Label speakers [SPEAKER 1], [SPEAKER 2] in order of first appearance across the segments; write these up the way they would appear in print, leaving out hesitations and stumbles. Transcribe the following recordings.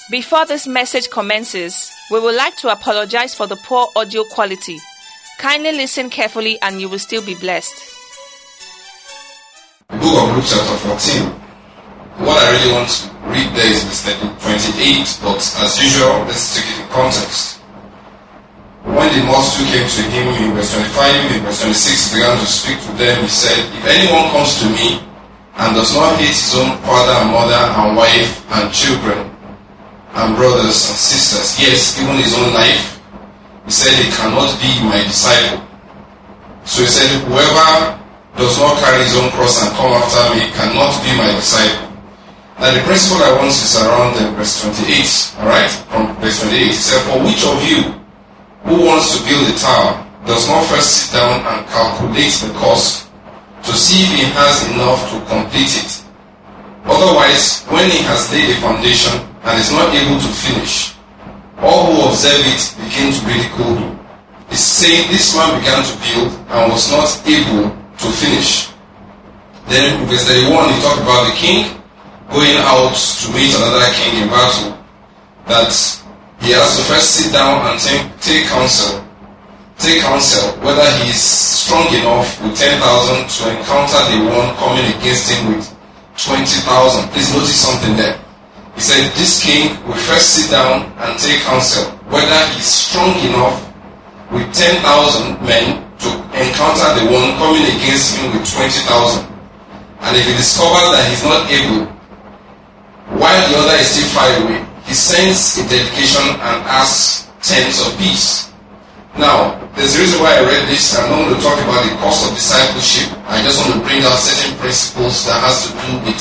[SPEAKER 1] Before this message commences, we would like to apologize for the poor audio quality. Kindly listen carefully and you will still be blessed.
[SPEAKER 2] The book of Luke chapter 14. What I really want to read there is verse 28, but as usual, let's take it in context. When the multitude came to him in verse 25, in verse 26, he began to speak to them. He said, "If anyone comes to me and does not hate his own father and mother and wife and children and brothers and sisters, yes, even his own life, he said he cannot be my disciple." So he said, "Whoever does not carry his own cross and come after me cannot be my disciple." Now the principle I want is around verse 28, alright? From verse 28, he said, "For which of you who wants to build a tower does not first sit down and calculate the cost to see if he has enough to complete it? Otherwise, when he has laid a foundation and is not able to finish, all who observe it begin to ridicule him. He's saying this man began to build and was not able to finish." Then in verse 31, he talked about the king going out to meet another king in battle, that he has to first sit down and take counsel whether he is strong enough with 10,000 to encounter the one coming against him with 20,000. Please notice something there. He said this king will first sit down and take counsel whether he is strong enough with 10,000 men to encounter the one coming against him with 20,000. And if he discovers that he's not able, while the other is still far away, he sends a delegation and asks terms of peace. Now, there's a reason why I read this. I'm not going to talk about the cost of discipleship. I just want to bring out certain principles that has to do with,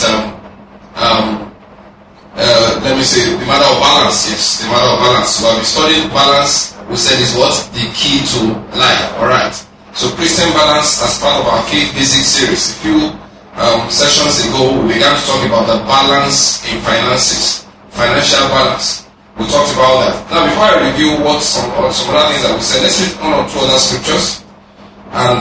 [SPEAKER 2] the matter of balance. Yes, the matter of balance. So I've studied balance. We said is what? The key to life. Alright. So Christian balance as part of our Faith Basics series. A few sessions ago, we began to talk about the balance in finances. Financial balance. We talked about that. Now, before I review what some other things that we said, let's read one or two other scriptures, and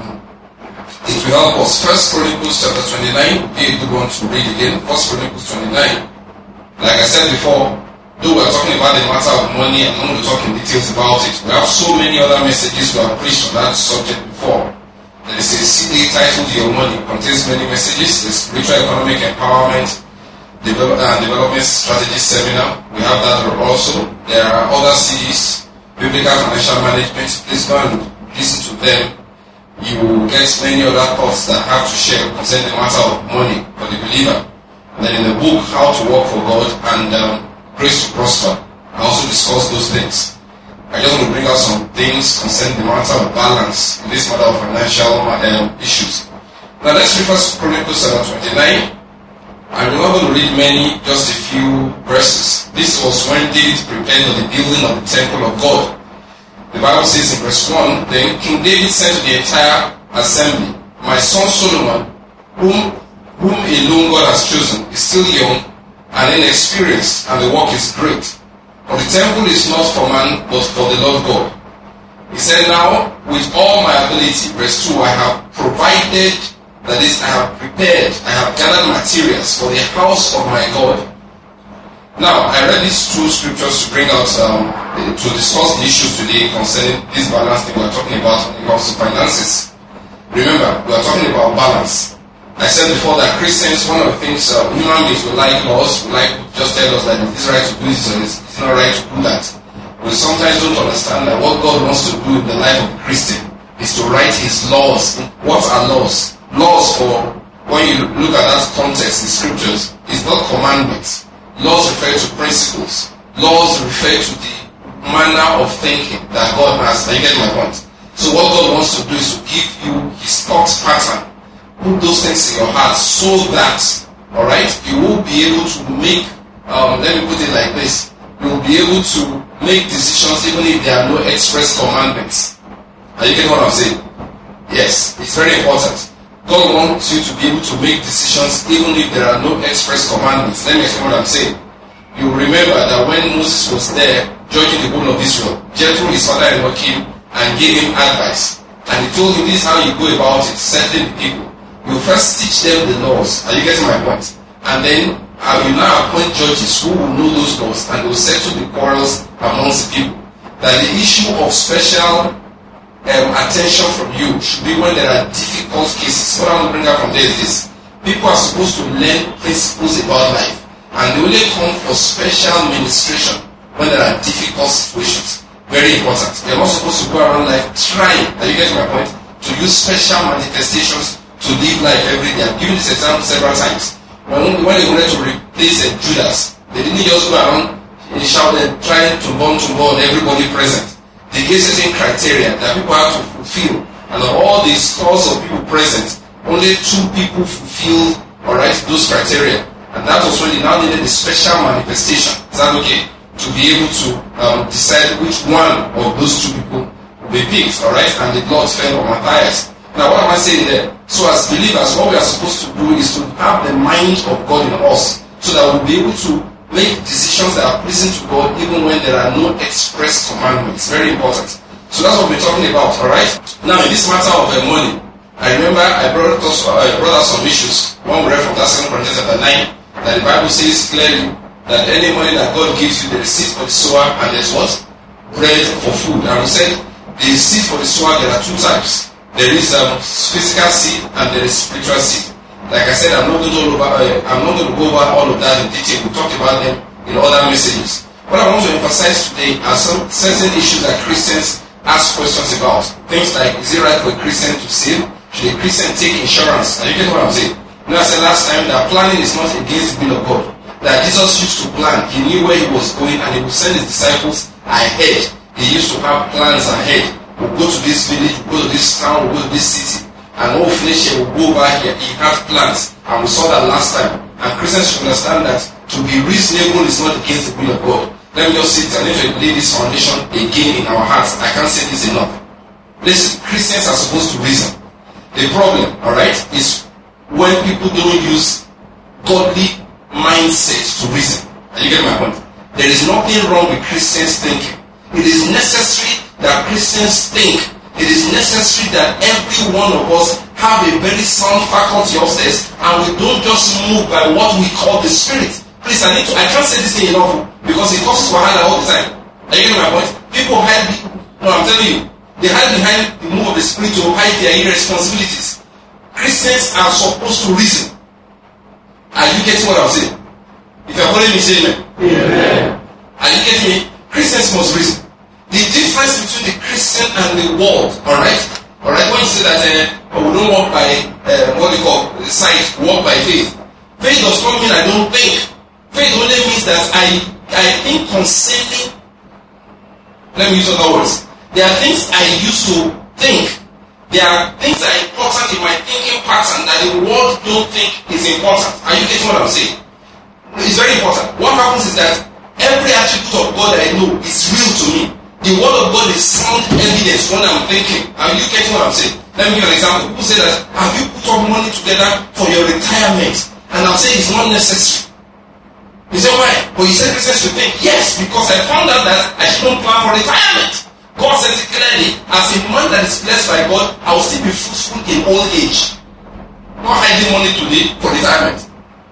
[SPEAKER 2] it will help us. 1 Chronicles chapter 29 would be a good one to read again. 1 Chronicles 29. Like I said before, though we are talking about the matter of money, I'm not going to talk in details about it. We have so many other messages we have preached on that subject before. There is a CD titled Your Money. It contains many messages. The Spiritual Economic Empowerment Development Strategy Seminar. We have that also. There are other CDs, Biblical Financial Management. Please go and listen to them. You will get many other thoughts that have to share concerning the matter of money for the believer. And then in the book, How to Work for God and Grace to Prosper, I also discuss those things. I just want to bring out some things concerning the matter of balance in this matter of financial issues. Now let's read 1 Chronicles 29. I'm not going to read many, just a few verses. This was when David prepared for the building of the temple of God. The Bible says in verse 1, "Then King David said to the entire assembly, My son Solomon, whom alone God has chosen, is still young and inexperienced, and the work is great. For the temple is not for man, but for the Lord God. He said, Now, with all my ability," verse 2, "I have provided, that is, I have prepared, I have gathered materials for the house of my God." Now, I read these two scriptures to bring out, to discuss the issues today concerning this balance that we are talking about when it comes to finances. Remember, we are talking about balance. I said before that Christians, one of the things, human beings will like laws, will like just tell us that it's right to do this or it's not right to do that. We sometimes don't understand that what God wants to do in the life of a Christian is to write His laws. What are laws? Laws, for when you look at that context in scriptures, is not commandments. Laws refer to principles. Laws refer to the manner of thinking that God has. You get my point? So what God wants to do is to give you His thought pattern. Put those things in your heart so that, alright, you will be able to make, let me put it like this, you will be able to make decisions even if there are no express commandments. Are you getting what I'm saying? Yes, it's very important. God wants you to be able to make decisions even if there are no express commandments. Let me explain what I'm saying. You remember that when Moses was there judging the people of Israel, Jethro, his father-in-law, came and gave him advice. And he told him, this is how you go about it, settling the people. You first teach them the laws. Are you getting my point? And then I will now appoint judges who will know those laws and will settle the quarrels amongst the people. That the issue of special attention from you should be when there are difficult cases. What I want to bring out from there is this. People are supposed to learn principles about life, and they only come for special ministration when there are difficult situations. Very important. You're not supposed to go around life trying, are you getting my point? To use special manifestations to live life every day. I've given this example several times. When they wanted to replace Judas, they didn't just go around and shout and trying to burn everybody present. They gave certain criteria that people have to fulfill, and of all the scores of people present, only 2 people fulfilled, those criteria, and that was when they now needed a special manifestation. Is that okay? To be able to decide which one of those 2 people will be picked, and the blood fell on Matthias. Now, what am I saying there? So, as believers, what we are supposed to do is to have the mind of God in us, so that we'll be able to make decisions that are pleasing to God even when there are no express commandments. Very important. So that's what we're talking about, alright? Now in this matter of money, I remember I brought out some issues. One we read from that 2 Corinthians chapter 9, that the Bible says clearly that any money that God gives you, the receipt for the sower, and there's what? Bread for food. And we said the seed for the sower, there are 2 types. There is physical seed and there is spiritual seed. Like I said, I'm not going to go over all of that in detail. We talked about them in other messages. What I want to emphasize today are some certain issues that Christians ask questions about. Things like, is it right for a Christian to steal? Should a Christian take insurance? And you get what I'm saying? You know, I said last time that planning is not against the will of God. That Jesus used to plan. He knew where he was going, and he would send his disciples ahead. He used to have plans ahead. We'll go to this village, we'll go to this town, we'll go to this city. And when we finish here, we'll go over here. He had plans. And we saw that last time. And Christians should understand that to be reasonable is not against the will of God. Let me just sit and if we lay this foundation again in our hearts, I can't say this enough. Listen, Christians are supposed to reason. The problem, is when people don't use godly mindset to reason. And you get my point? There is nothing wrong with Christians thinking. It is necessary that Christians think. It is necessary that every one of us have a very sound faculty upstairs, and we don't just move by what we call the spirit. Please, I can't say this thing enough because it causes wahala all the time. Are you getting my point? People hide. No, I'm telling you, they hide behind the move of the spirit to hide their irresponsibilities. Christians are supposed to reason. Are you getting what I'm saying? If you're following me, say amen. Amen. Are you getting me? Christians must reason. The difference between the Christian and the world, alright? When you say that we don't walk by sight, walk by faith. Faith does not mean I don't think. Faith only means that I think concerning. Let me use other words. There are things I used to think. There are things that are important in my thinking pattern that the world don't think is important. Are you getting what I'm saying? It's very important. What happens is that every attribute of God that I know is real to me. The word of God is sound evidence when I'm thinking. Are you getting what I'm saying? Let me give you an example. People say that, have you put up money together for your retirement? And I'll say it's not necessary. You say, why? But you said Christians should think, yes, because I found out that I shouldn't plan for retirement. God says it clearly, as a man that is blessed by God, I will still be fruitful in old age. Not hiding money today for retirement.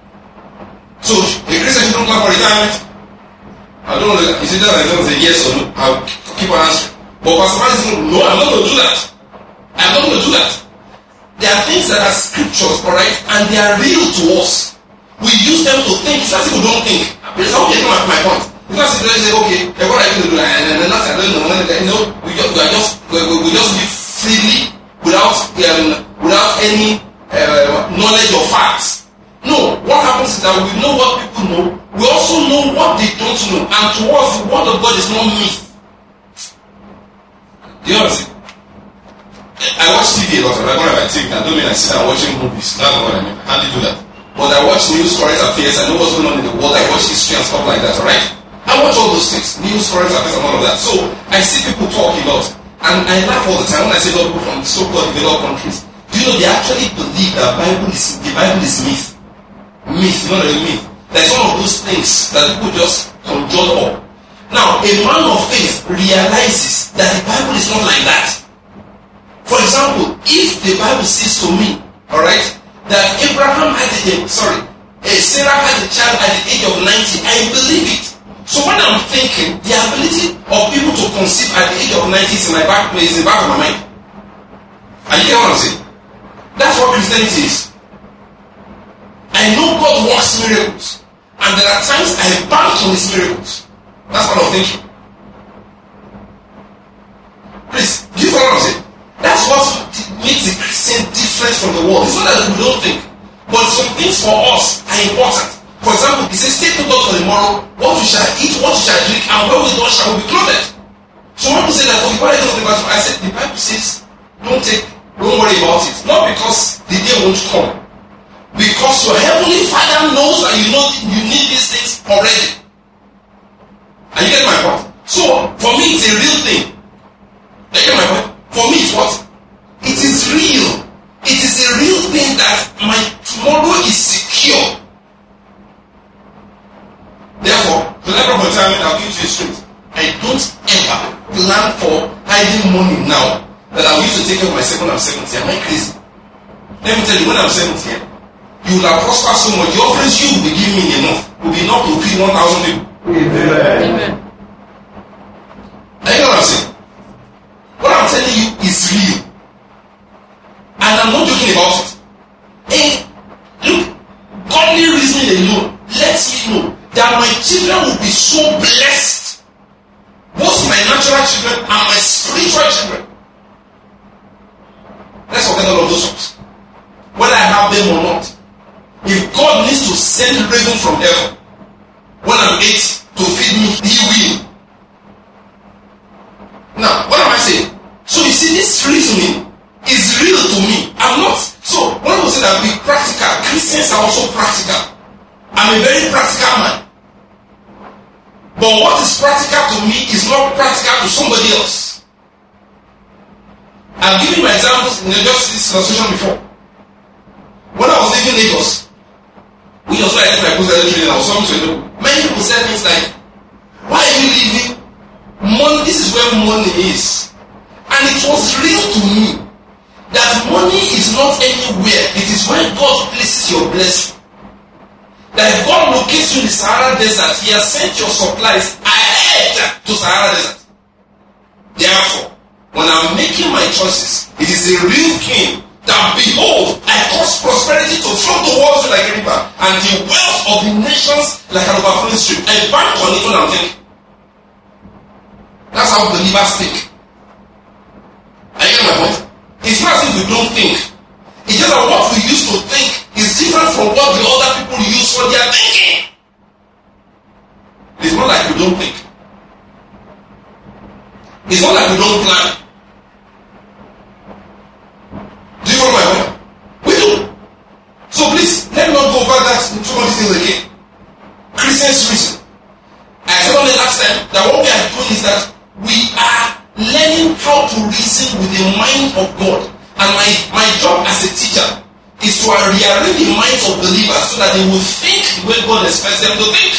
[SPEAKER 2] So, a Christian shouldn't plan for retirement. I don't know, is it that I don't say yes or no? I'll keep on answering. But Pastor Man is no, I'm not going to do that. I'm not going to do that. There are things that are scriptures, and they are real to us. We use them to think. It's as if we don't think. But it's not getting my point. It's not as if they say, okay, what are you going to do? And then nothing, I don't know. We just live freely without any knowledge of facts. No, what happens is that we know what people know. We also know what they don't know. And to us, the word of God is not myth. Do you understand? I watch TV a lot. When I think, I don't mean I sit down watching movies. That's not what I mean. I can't do that. But I watch news, current affairs. I know what's going on in the world. I watch history and stuff like that, alright? I watch all those things. News, current affairs and all of that. So, I see people talk a lot. And I laugh all the time when I see a lot of people from so-called developed countries. Do you know they actually believe that the Bible is myth? Myth, not a myth. There's one of those things that people just conjure up. Now, a man of faith realizes that the Bible is not like that. For example, if the Bible says to me, alright, that Sarah had a child at the age of 90. I believe it. So when I'm thinking, the ability of people to conceive at the age of 90 is in the back of my mind. Are you getting what I'm saying? That's what Christianity is. I know God works miracles, and there are times I bank on His miracles. That's what I'm thinking. Please, do you follow what I'm saying? That's what makes the Christian different from the world. It's not that we don't think, but some things for us are important. For example, it says, take no thought for the morrow, what you shall eat, what you shall drink, and where we go shall we be clothed. So when people say that, okay, why don't think about it? I said, the Bible says, don't worry about it. Not because the day won't come. Because your heavenly Father knows that you need these things already. Are you getting my point? So, for me, it's a real thing. Are you getting my point? For me, it's what? It is real. It is a real thing that my tomorrow is secure. Therefore, to level of retirement, I'll give you a straight. I don't ever plan for hiding money now that I used to take care of myself when I'm 70. Am I crazy? Let me tell you, when I'm 70, you will have prospered so much. The offerings you will be giving me will be enough to feed 1,000 people. Amen. Are you know what I'm saying? What I'm telling you is real. And I'm not joking about it. And look, godly reasoning alone lets me know that my children will be so blessed. Both my natural children and my spiritual children. Let's forget all of those ones. Whether I have them or not. If God needs to send raven from heaven when I'm 8 to feed me, He will. Now, what am I saying? So you see, this reasoning is real to me. I'm not. So when we say that we practical, Christians are also practical. I'm a very practical man. But what is practical to me is not practical to somebody else. I've given you my examples in just this illustration before. When I was leaving Lagos, we also had my post-election and I was talking to them. Many people said things like, why are you leaving? Money, this is where money is. And it was real to me that money is not anywhere. It is when God places your blessing. That if God locates you in the Sahara Desert, He has sent your supplies ahead to Sahara Desert. Therefore, when I'm making my choices, it is a real king that behold, I cause prosperity to flow the world like a river, and the wealth of the nations like an overflowing stream. I bank on it when I'm thinking. That's how believers think. Are you getting my point? It's not as if we don't think. It's just that what we used to think is different from what the other people use for their thinking. It's not like we don't think. It's not like we don't plan. Do you follow my point? We do. So please, let me not go over that some of these things again. Christians reason. I said on the last time that what we are doing is that we are learning how to reason with the mind of God. And my job as a teacher is to rearrange the minds of believers so that they will think the way God expects them to think.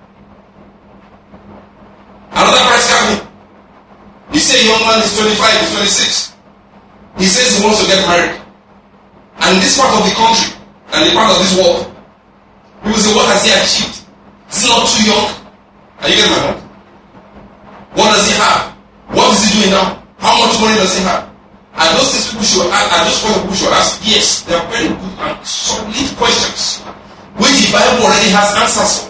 [SPEAKER 2] Another practical thing. You say a young man is 25, he's 26. He says he wants to get married. And in this part of the country, and the part of this world, people say, what has he achieved? Is he not too young? Are you getting my point? What does he have? What is he doing now? How much money does he have? Are those things people should ask? Are those questions people should ask? Yes, they are very good and solid questions, which the Bible already has answers for.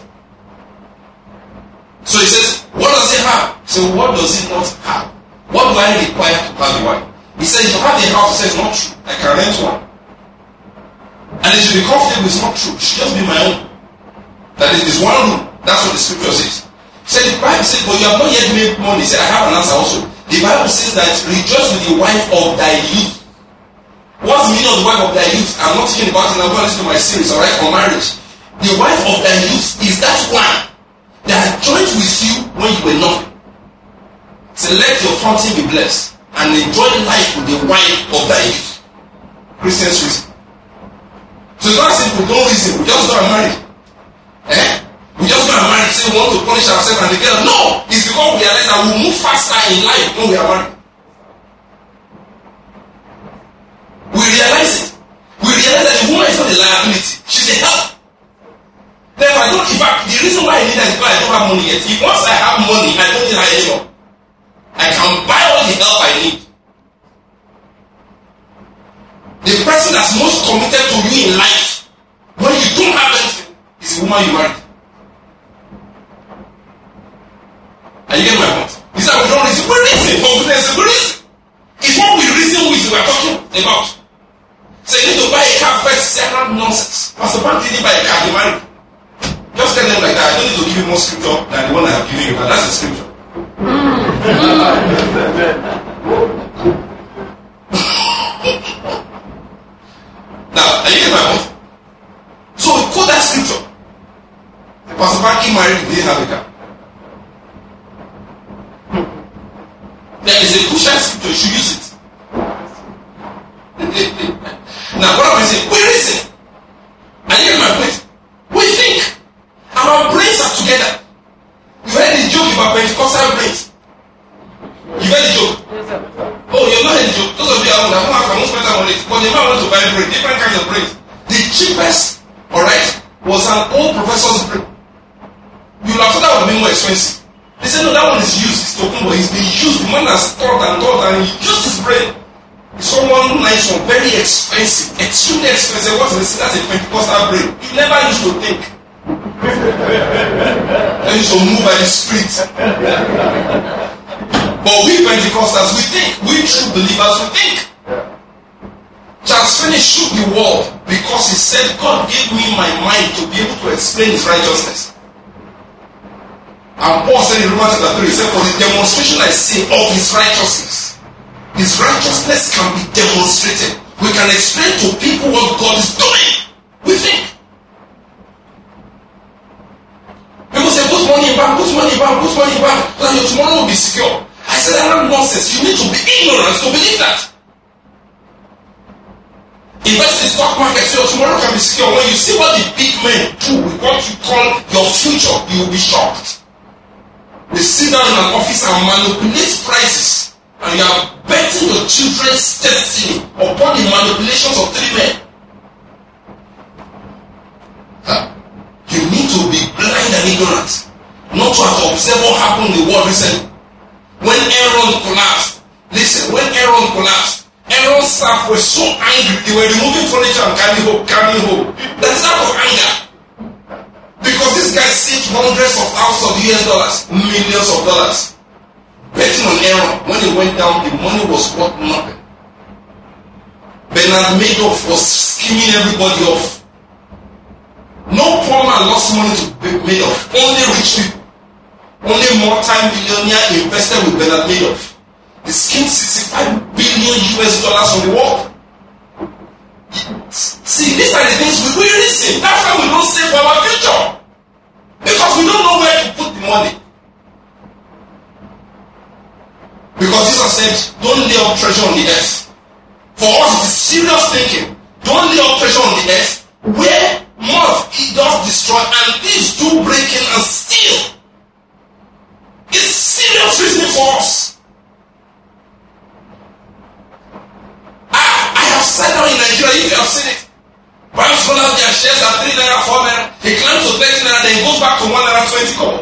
[SPEAKER 2] So he says, what does he have? So what does he not have? What do I require to have a wife? He says, if you have a house, he says, not true. I can rent one. And it should be comfortable, it's not true. It should just be my own. That is this one room. That's what the scripture says. He said, the Bible says, but you have not yet made money. He said, I have an answer also. The Bible says that rejoice with the wife of thy youth. What's the meaning of the wife of thy youth? I'm not talking about it. I'm going to listen to my series, alright, for marriage. The wife of thy youth is that one that joined with you when you were nothing. So let your fountain be blessed and enjoy life with the wife of thy youth. Christians reason. So it's not simple, don't reason, we just got married. We just got married, say we want to punish ourselves and the girl. No! It's because we realize that we move faster in life when we are married. We realize it. We realize that the woman is not a liability, she's a help. Therefore, I don't, in fact, the reason why I need her is because I don't have money yet. If once I have money, I don't need her anymore. I can buy all the help I need. The person that's most committed to you in life, when you don't have anything, is the woman you married. Are you getting my point? These are we don't reason. We reason. Confidence is reason. It's what we reason with we are talking about. So you need to buy a car first. Say I have nonsense. Pastor Bank didn't buy a car, he married. Just tell them like that. I don't need to give you more scripture than the one I have given you, but that's the scripture. Now, are you getting my point? So we quote that scripture. Pastor Banky married, he didn't have a car. There is a crucial scripture, you should use it. Now, what am I saying? We reason. Are you getting my point? We think. And our brains are together. You heard the joke about Pentecostal brains. You heard the joke? Oh, you're not heard the joke. Those of you are I won't spend time on it. But the man went to buy brain, different kinds of brains. The cheapest, alright, was an old professor's brain. You would have thought that would be more expensive. They said, no, that one is used. It's talking about it's been used. The man has thought and he used his brain. Someone nice one, very expensive, extremely expensive. What is it? That's a Pentecostal brain. You never used to think. Then you should move by the Spirit. But we Pentecostals, we think. We true believers, we think. Charles Finney shook the world because he said, God gave me my mind to be able to explain his righteousness. And Paul said in Romans chapter 3, he said, for the demonstration I see of his righteousness can be demonstrated. We can explain to people what God is doing. We think. People say, put money in bank, so that your tomorrow will be secure. I said, that's not nonsense. You need to be ignorant to believe that. Invest in the stock market so your tomorrow can be secure. When you see what the big men do with what you call your future, you will be shocked. They sit down in an office and manipulate prices. And you are betting your children's destiny upon the manipulations of 3 men. You need to be blind and ignorant, not to have observed what happened in the world recently. When Aaron collapsed, listen, Aaron's staff were so angry, they were removing furniture and carrying home. That's out of anger. Because this guy saved hundreds of thousands of US dollars, millions of dollars. Betting on Aaron, when he went down, the money was worth nothing. Bernard Madoff was scheming everybody off. No poor man lost money to Madoff. Only rich people. Only multi-millionaire invested with Bernard Madoff. He schemed $65 billion on the world. See, these are the things we reason. That's why we don't save for our future. Because we don't know where to put the money. Because Jesus said, don't lay up treasure on the earth. For us, it is serious thinking. Don't lay up treasure on the earth where moth it does destroy and thieves do break in and steal. It's serious reasoning for us. I have said down in Nigeria, if you have seen it, banks roll out their shares at 3 naira, 4 naira, they climb to 30 naira, then it goes back to 1 naira 20 kobo.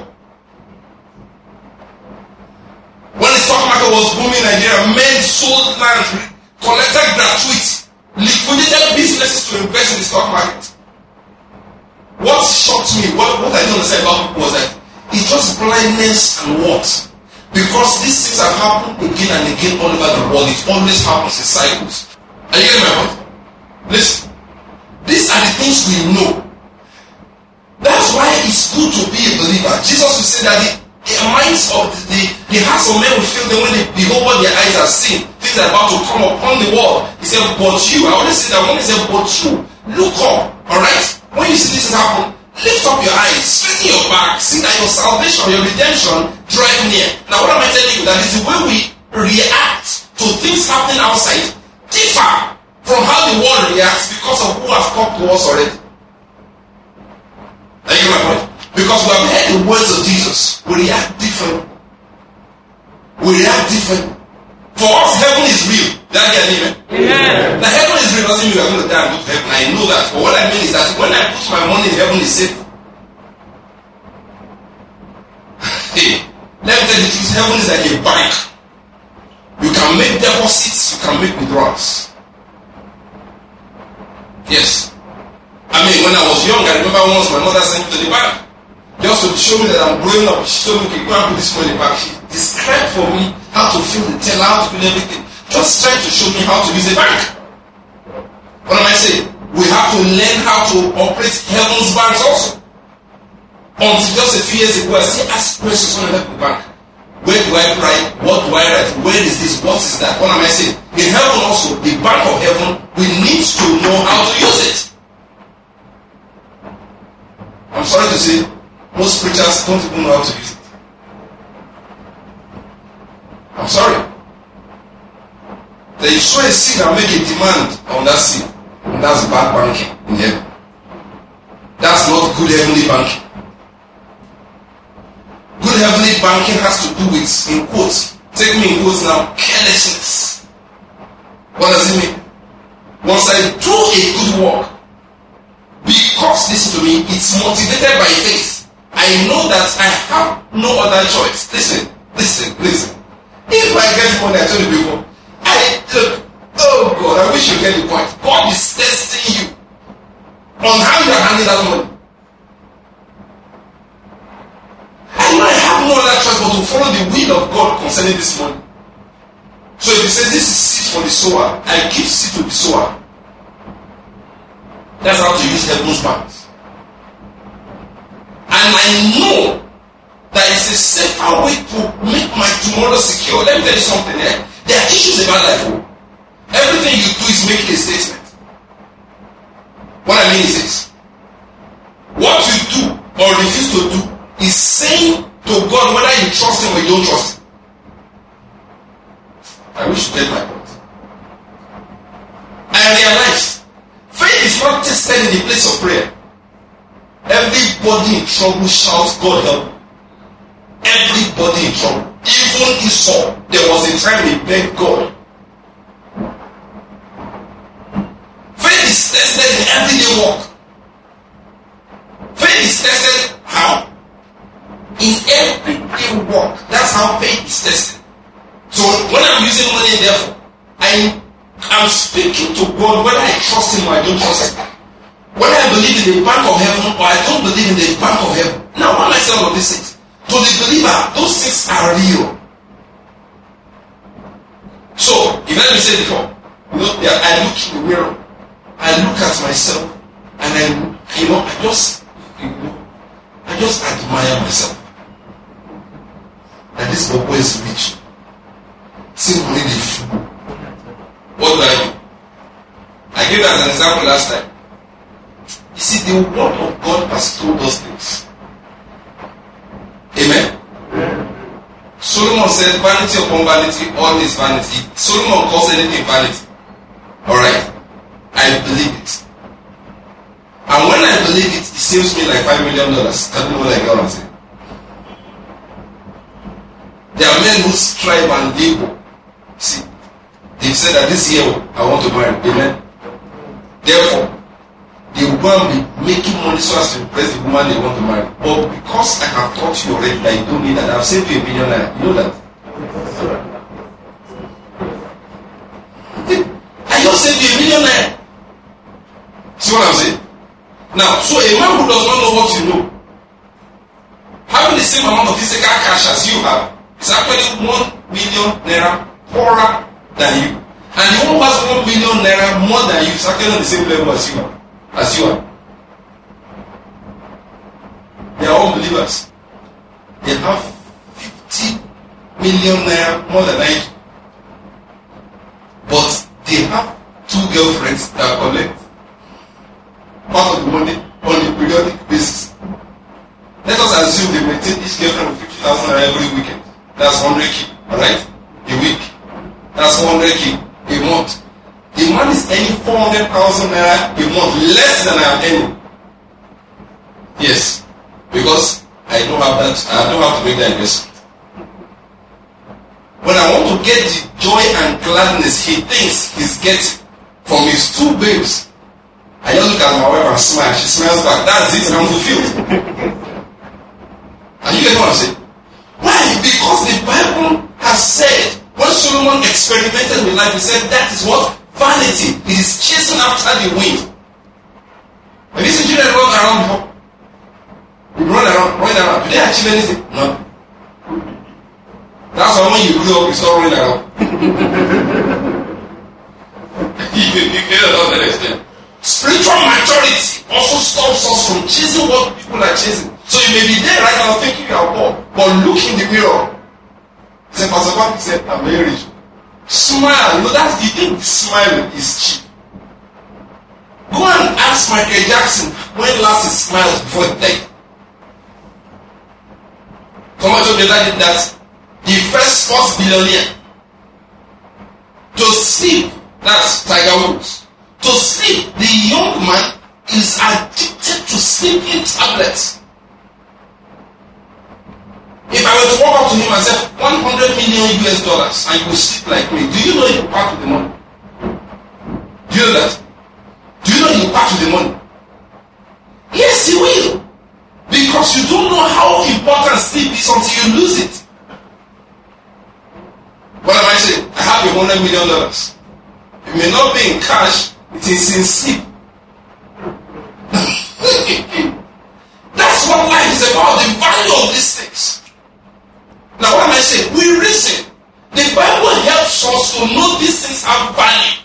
[SPEAKER 2] When the stock market was booming in Nigeria, men sold land, collected gratuity, liquidated businesses to invest in the stock market. What shocked me, what I don't understand about people was that it's just blindness and what? Because these things have happened again and again all over the world. It always happens in cycles. Are you getting my point? Listen, these are the things we know. That's why it's good to be a believer. Jesus will say that the minds of the hearts of men will fill them when they behold what their eyes have seen. Things are about to come upon the world. He said, but you, I always say that when he said, but you, look up, alright? When you see this happen, lift up your eyes, straighten your back, see that your salvation, your redemption, drive near. Now what am I telling you? That is the way we react to things happening outside differ from how the world reacts because of who has come to us already. Are you getting my point? Because we have heard the words of Jesus, we react different. For us, heaven is real. That get amen? Amen. Now heaven is real doesn't mean we are going to die and go to heaven. I know that. But what I mean is that when I put my money in heaven, is safe. Let me tell you the truth, heaven is like a bank. You can make deposits, you can make withdrawals. Yes. I mean, when I was young, I remember once my mother sent me to the bank. Just to show me that I'm growing up, she told me, okay, go and put this money in the bank. She described for me how to fill the teller, how to fill everything. Just trying to show me how to use the bank. What am I saying? We have to learn how to operate heaven's banks also. Until just a few years ago, I still ask questions when I left the bank. Where do I write? What do I write? Where is this? What is that? What am I saying? In heaven also, the bank of heaven, we need to know how to use it. I'm sorry to say, most preachers don't even know how to use it. I'm sorry. They sow a seed and make a demand on that seed. And that's bad banking in heaven. That's not good heavenly banking. Good heavenly banking has to do with, in quotes, take me in quotes now, carelessness. What does it mean? Once I do a good work, because, listen to me, it's motivated by faith. I know that I have no other choice. Listen. If I get money, I told you before, oh God, I wish you get the point. God is testing you on how you are handling that money. I know I have no other choice but to follow the will of God concerning this money. So if you say this is seed for the sower, I give seed to the sower. That's how to use heaven's banks. And I know that it's a safer way to make my tomorrow secure. Let me tell you something there. There are issues about life. Everything you do is making a statement. What I mean is this. What you do or refuse to do is saying to God whether you trust him or you don't trust him. I wish you get my point. I realized faith is not tested in the place of prayer. Everybody in trouble shouts, God help. Everybody in trouble. Even Esau, there was a time he begged God. Faith is tested in everyday work. Faith is tested how? In everyday work. That's how faith is tested. So when I'm using money, therefore, I'm speaking to God whether I trust him or I don't trust him. Whether I believe in the bank of heaven or I don't believe in the bank of heaven. Now, what am I saying all of these things? To the believer, those things are real. So, if let me say before, I look in the mirror, I look at myself, and I just admire myself. And this boy is rich. Simply the fool. What do I do? I gave that as an example last time. You see, the word of God has told us things. Amen? Solomon said, vanity upon vanity, all is vanity. Solomon calls anything vanity. Alright? I believe it. And when I believe it, it saves me like $5 million. I don't know what I got on saying. There are men who strive and labor. See, they've said that this year I want to marry. Amen? Therefore, they will go and be making money so as to impress the woman they want to marry. But because I have taught you already that you don't need that, I've saved you $1 million. You know that? I just saved you $1 million. See what I'm saying? Now, so a man who does not know what you know, having the same amount of physical cash as you have, is actually 1 million naira poorer than you. And the one who has 1 million naira more than you is actually on the same level as you are. They are all believers. They have 50 million naira more than I do. But they have 2 girlfriends that collect part of the money on a periodic basis. Let us assume they maintain each girlfriend with 50,000 naira every weekend. That's 100k, alright? A week. That's 100k a month. The man is earning 400,000 naira a month, less than I am earning. Yes, because I don't have that. I don't have to make that investment. When I want to get the joy and gladness he thinks he's getting from his 2 babes, I just look at my wife and smile. She smiles back. That's it. I'm fulfilled. And you get what I'm saying? Why are you Because the Bible has said, when Solomon experimented with life, he said that is what? Vanity. It is chasing after the wind. Have you seen children run around before? You run around. Do they achieve anything? No. That's why when you grow up, you start running around. You get a lot of extent. Spiritual maturity also stops us from chasing what people are chasing. So you may be there right now thinking you are poor, but look in the mirror. Say, Pastor Patrick said, I'm very rich. Smile. You know, that's the thing. Smiling is cheap. Go and ask Michael Jackson when last he smiled before he died. Someone told me that the first sports billionaire to sleep, that's Tiger Woods. To sleep, the young man is addicted to sleeping tablets. If I were to walk up to him and say $100 million and you will sleep like me, do you know he will part with the money? Do you know that? Do you know he will part with the money? Yes, he will. Because you don't know how important sleep is until you lose it. What am I saying? I have $100 million. It may not be in cash, it is in sleep. That's what life is about, the value of these things. Now what am I saying? We reason. The Bible helps us to know these things have value.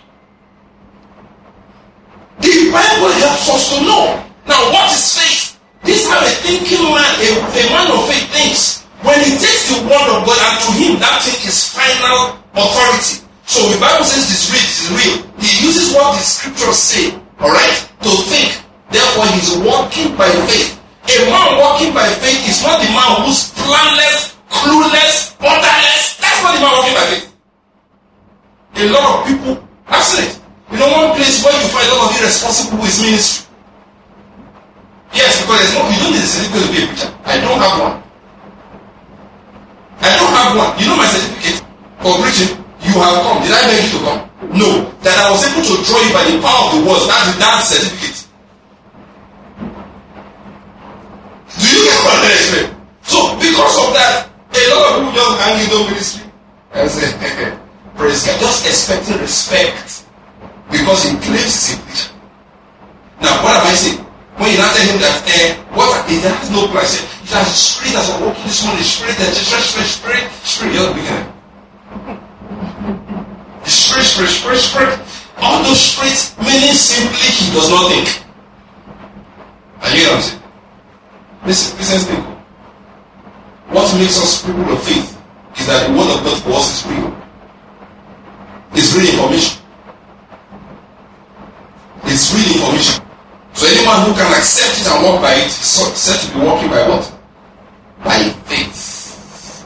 [SPEAKER 2] The Bible helps us to know. Now what is faith? This is how a thinking man, a man of faith thinks. When he takes the word of God, and to him that thing is final authority. So the Bible says this is real. He uses what the scriptures say, alright, to think. Therefore he's walking by faith. A man walking by faith is not the man who's planless, clueless, orderless. That's not the man walking by faith. A lot of people have seen it. You know, one place where you find a lot of irresponsible is ministry. Yes, because you don't need a certificate to be a preacher. I don't have one. You know my certificate for preaching? You have come. Did I beg you to come? No. That I was able to draw you by the power of the words. That's certificate. Do you get what I explain? So, because of that, a lot of people just hang in the ministry and say, praise God, just expecting respect because he claims he's a preacher. Now, what am I saying? When you now tell him that what it has no price, it has spirit as I'm walking this morning, spirit, you're beginning. Spirit. All those spirits meaning simply he does not think. Are you know what I'm saying? Listen, think. What makes us people of faith is that the word of God for us is real. It's real information. It's real information. So anyone who can accept it and walk by it is said to be walking by what? By faith.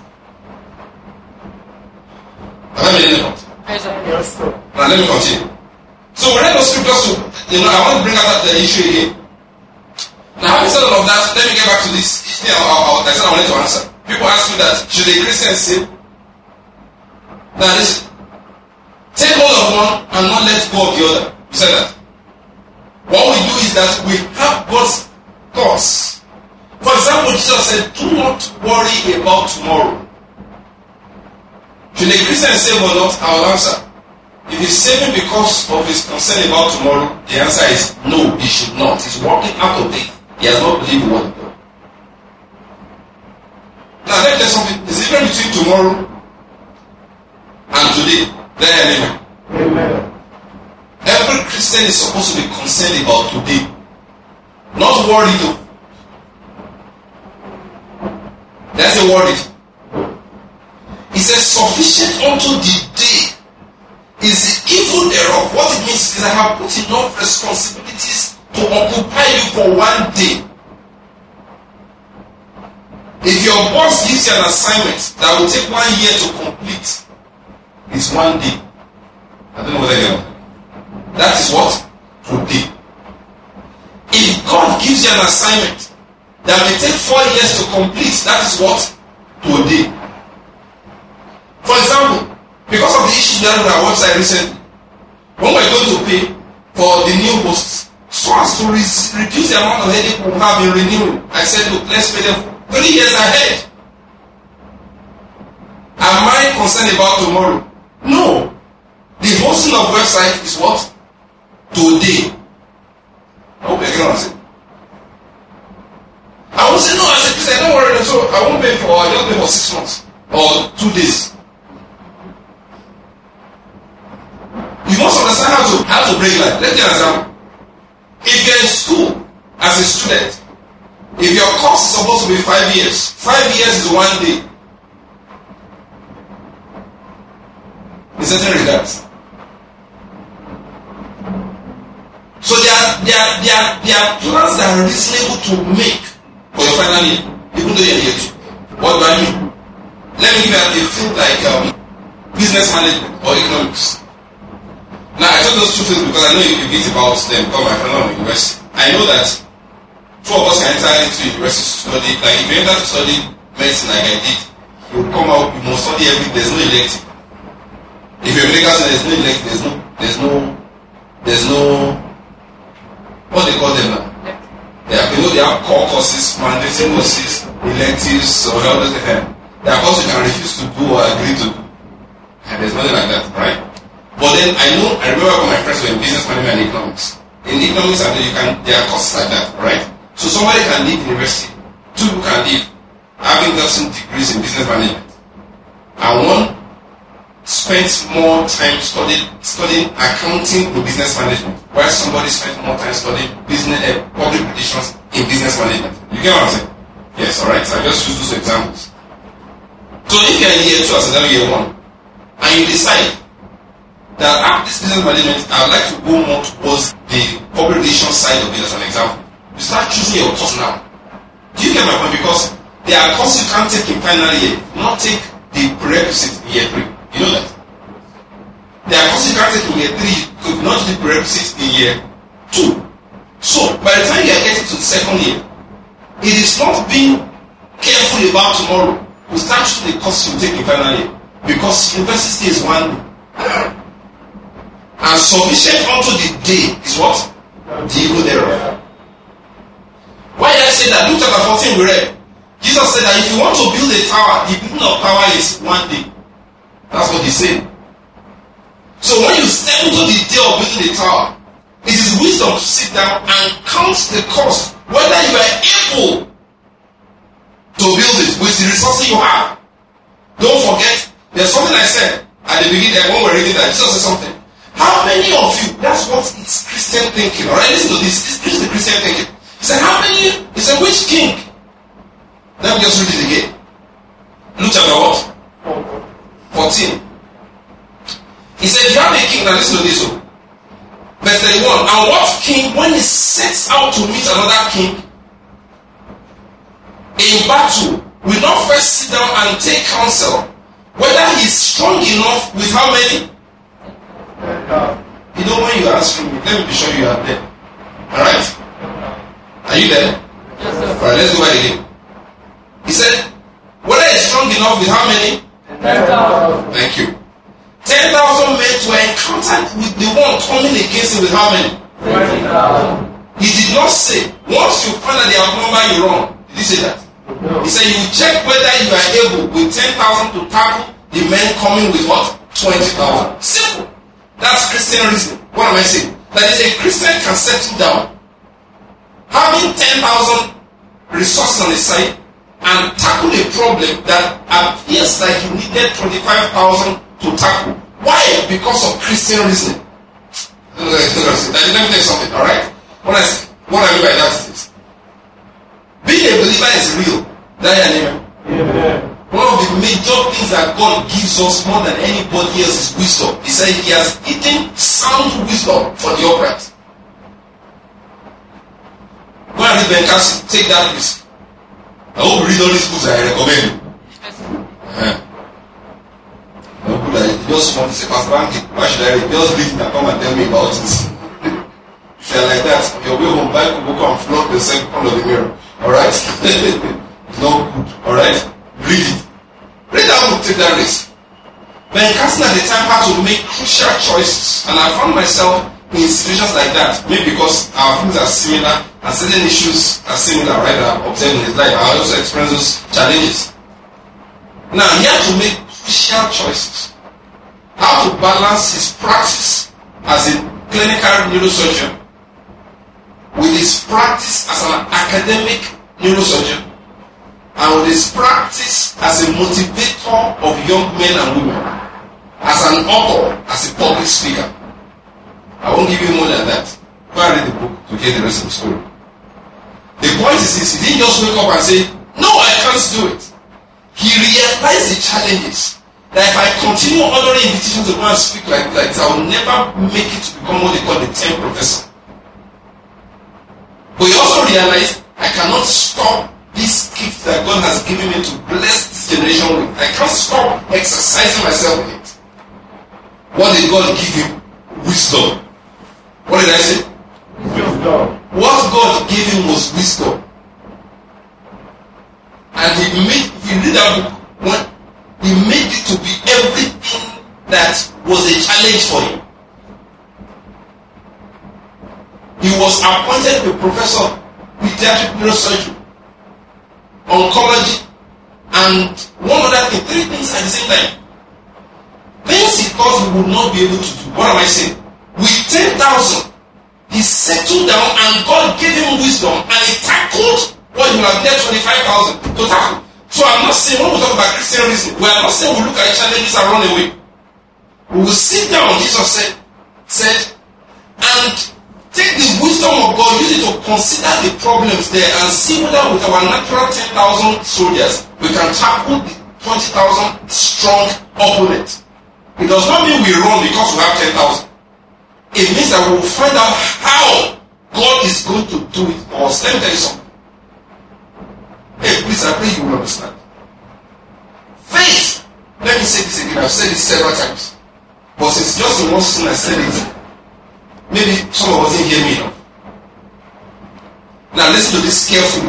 [SPEAKER 2] Have I made any point?
[SPEAKER 3] Yes, sir.
[SPEAKER 2] Now let me continue. So we read those scriptures to, I want to bring out the issue again. Now having said all of that, let me get back to this. I said I wanted to answer. People ask me that, should a Christian sin? Now listen. Take hold of one and not let go of the other. You said that. What we do is that we have God's thoughts. For example, Jesus said, do not worry about tomorrow. Should a Christian save or not? I will answer. If he's saving because of his concern about tomorrow, the answer is no, he should not. He's walking out of faith. He has not believed the word of God. Now let me tell you something. There's a difference between tomorrow and today. Amen. Every Christian is supposed to be concerned about today. Not worried though. That's a worried. He says, sufficient unto the day is the evil thereof. What it means is I have put enough responsibilities to occupy you for one day. If your boss gives you an assignment that will take 1 year to complete, it's 1 day. I don't know whether you know. That is what? Today. If God gives you an assignment that may take 4 years to complete, that is what? Today. For example, because of the issue that on our website recently, when we're going to pay for the new hosts, so as to reduce the amount of headache we'll have in renewing, I said, look, let's pay them 3 years ahead. concerned about tomorrow. No. The hosting of website is what? Today. I hope you get what I'm saying. I won't say no as a Christian, don't worry, so I won't pay for, I'll just pay for 6 months or 2 days. You must understand how to break life. Let's give an example. If you're in school as a student, if your course is supposed to be 5 years, 5 years is 1 day. In certain regards. So there are plans that are reasonable to make for your final year, even though you're in year 2. What do I mean? Let me give you a field like business management or economics. Now I told those 2 fields because I know you get about them because my friend on university. I know that 2 of us can enter into university to study. Like if you enter to study medicine like I did, you come out, you must study everything. There's no elective. If you're a medical student, there's no elective. There's no what they call them now. They have core courses, mandatory courses, electives, or how does it happen? There are courses you can refuse to do or agree to do. And there's nothing like that, right? But then I remember when my friends were in business management and economics. In economics, there are courses like that, right? So somebody can leave university, 2 people can leave, having gotten degrees in business management. And one spent more time studying accounting in business management, while somebody spent more time studying public relations in business management. You get what I'm saying? Yes, alright. So I just use those examples. So if you're in year 2 as in year 1, and you decide that after this business management, I would like to go more towards the public relations side of it as an example, you start choosing your course now. Do you get my point? Because there are courses you can't take in final year, not take the prerequisite in year 3. You know that? There are courses you can't take in year 3, you could not do the prerequisite in year 2. So, by the time you are getting to the 2nd year, it is not being careful about tomorrow. You start choosing the courses you take in final year. Because university is 1 day. And sufficient unto the day is what? The evil thereof. Why did I say that? Luke chapter 14 we read. Jesus said that if you want to build a tower, the building of tower is 1 day. That's what he said. So when you step into the day of building a tower, it is wisdom to sit down and count the cost, whether you are able to build it with the resources you have. Don't forget, there's something I said at the beginning when we were reading that. Jesus said something. How many of you, that's what it's Christian thinking, alright? Listen to this. This is the Christian thinking. He said, how many? He said, which king? Let me just read it again. Luke chapter what? 14. He said, you have a king. Now listen to this. Verse 31. And what king, when he sets out to meet another king in battle, will not first sit down and take counsel whether he is strong enough with how many? You know when you are answering me, let me be sure you are there. Alright? Are you there?
[SPEAKER 3] Yes, sir.
[SPEAKER 2] Alright, let's go back again. He said, whether he is strong enough with how many?
[SPEAKER 3] 10,000.
[SPEAKER 2] Thank you. 10,000 men were encountered with the one coming against him with how many?
[SPEAKER 3] 20,000.
[SPEAKER 2] He did not say, once you find that they outnumber you wrong. Did he say that?
[SPEAKER 3] No.
[SPEAKER 2] He said, you check whether you are able with 10,000 to tackle the men coming with what? 20,000. Simple. That's Christian reasoning. What am I saying? That is, a Christian can settle down, having 10,000 resources on his side, and tackle a problem that appears like you needed 25,000 to tackle. Why? Because of Christian reasoning. Let me tell you something, alright? What I mean by that is this. Being a believer is real. That is an amen. One of the major things that God gives us more than anybody else is wisdom. He said he has eaten sound wisdom for the upright. Go and read Ben Carson. Take that risk. I hope you read all these books I recommend you. No good that you just want to say, Pastor Banky, why should I read? Just read it and come and tell me about it. If you are like that, on your way home, buy a book and flog yourself in front of the mirror. Alright? No good. Alright? Read it. Read that book, take that risk. Ben Carson at the time had to make crucial choices, and I found myself in situations like that. Maybe because our things are similar and certain issues are similar, right? I've observed in his life. I also experience those challenges. Now he had to make crucial choices. How to balance his practice as a clinical neurosurgeon with his practice as an academic neurosurgeon and with his practice as a motivator of young men and women, as an author, as a public speaker. I won't give you more than that. Go and read the book to get the rest of the story. The point is this: he didn't just wake up and say, "No, I can't do it." He realized the challenges. That if I continue ordering invitations to go and speak like this, I will never make it to become what they call the 10th professor. But he also realized I cannot stop this gift that God has given me to bless this generation with. I can't stop exercising myself in it. What did God give him? Wisdom. What did I say?
[SPEAKER 3] Wisdom.
[SPEAKER 2] What God gave him was wisdom. And he made, if you read that book, he made it to be everything that was a challenge for him. He was appointed a professor of pediatric neurosurgery, oncology, and one other thing, 3 things at the same time. Things he thought he would not be able to do. What am I saying? With 10,000, he settled down and God gave him wisdom and he tackled what he would have needed 25,000 to tackle. So I'm not saying when we talk about Christian reason, we are not saying we look at challenges and run away. We will sit down, Jesus said, and take the wisdom of God, use it to consider the problems there and see whether with our natural 10,000 soldiers we can tackle the 20,000 strong opponent. It does not mean we run because we have 10,000. It means that we will find out how God is going to do it for us. Let me tell you something. Hey, please, I pray you will understand. Faith. Let me say this again. I've said it several times. But since just in one soon I said it, maybe some of us didn't hear me enough. Now listen to this carefully.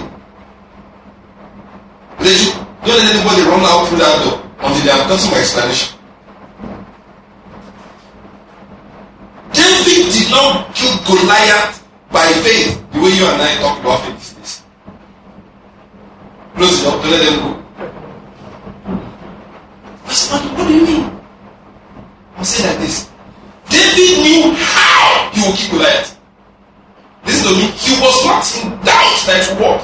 [SPEAKER 2] Don't let anybody run out through that door until they have gotten my explanation. David did not kill Goliath by faith the way you and I talk about faith these days. Close it up, don't let them go. What do you mean? I'll say like this. David knew how he would kill Goliath. Listen to me. He was not in doubt that it would work.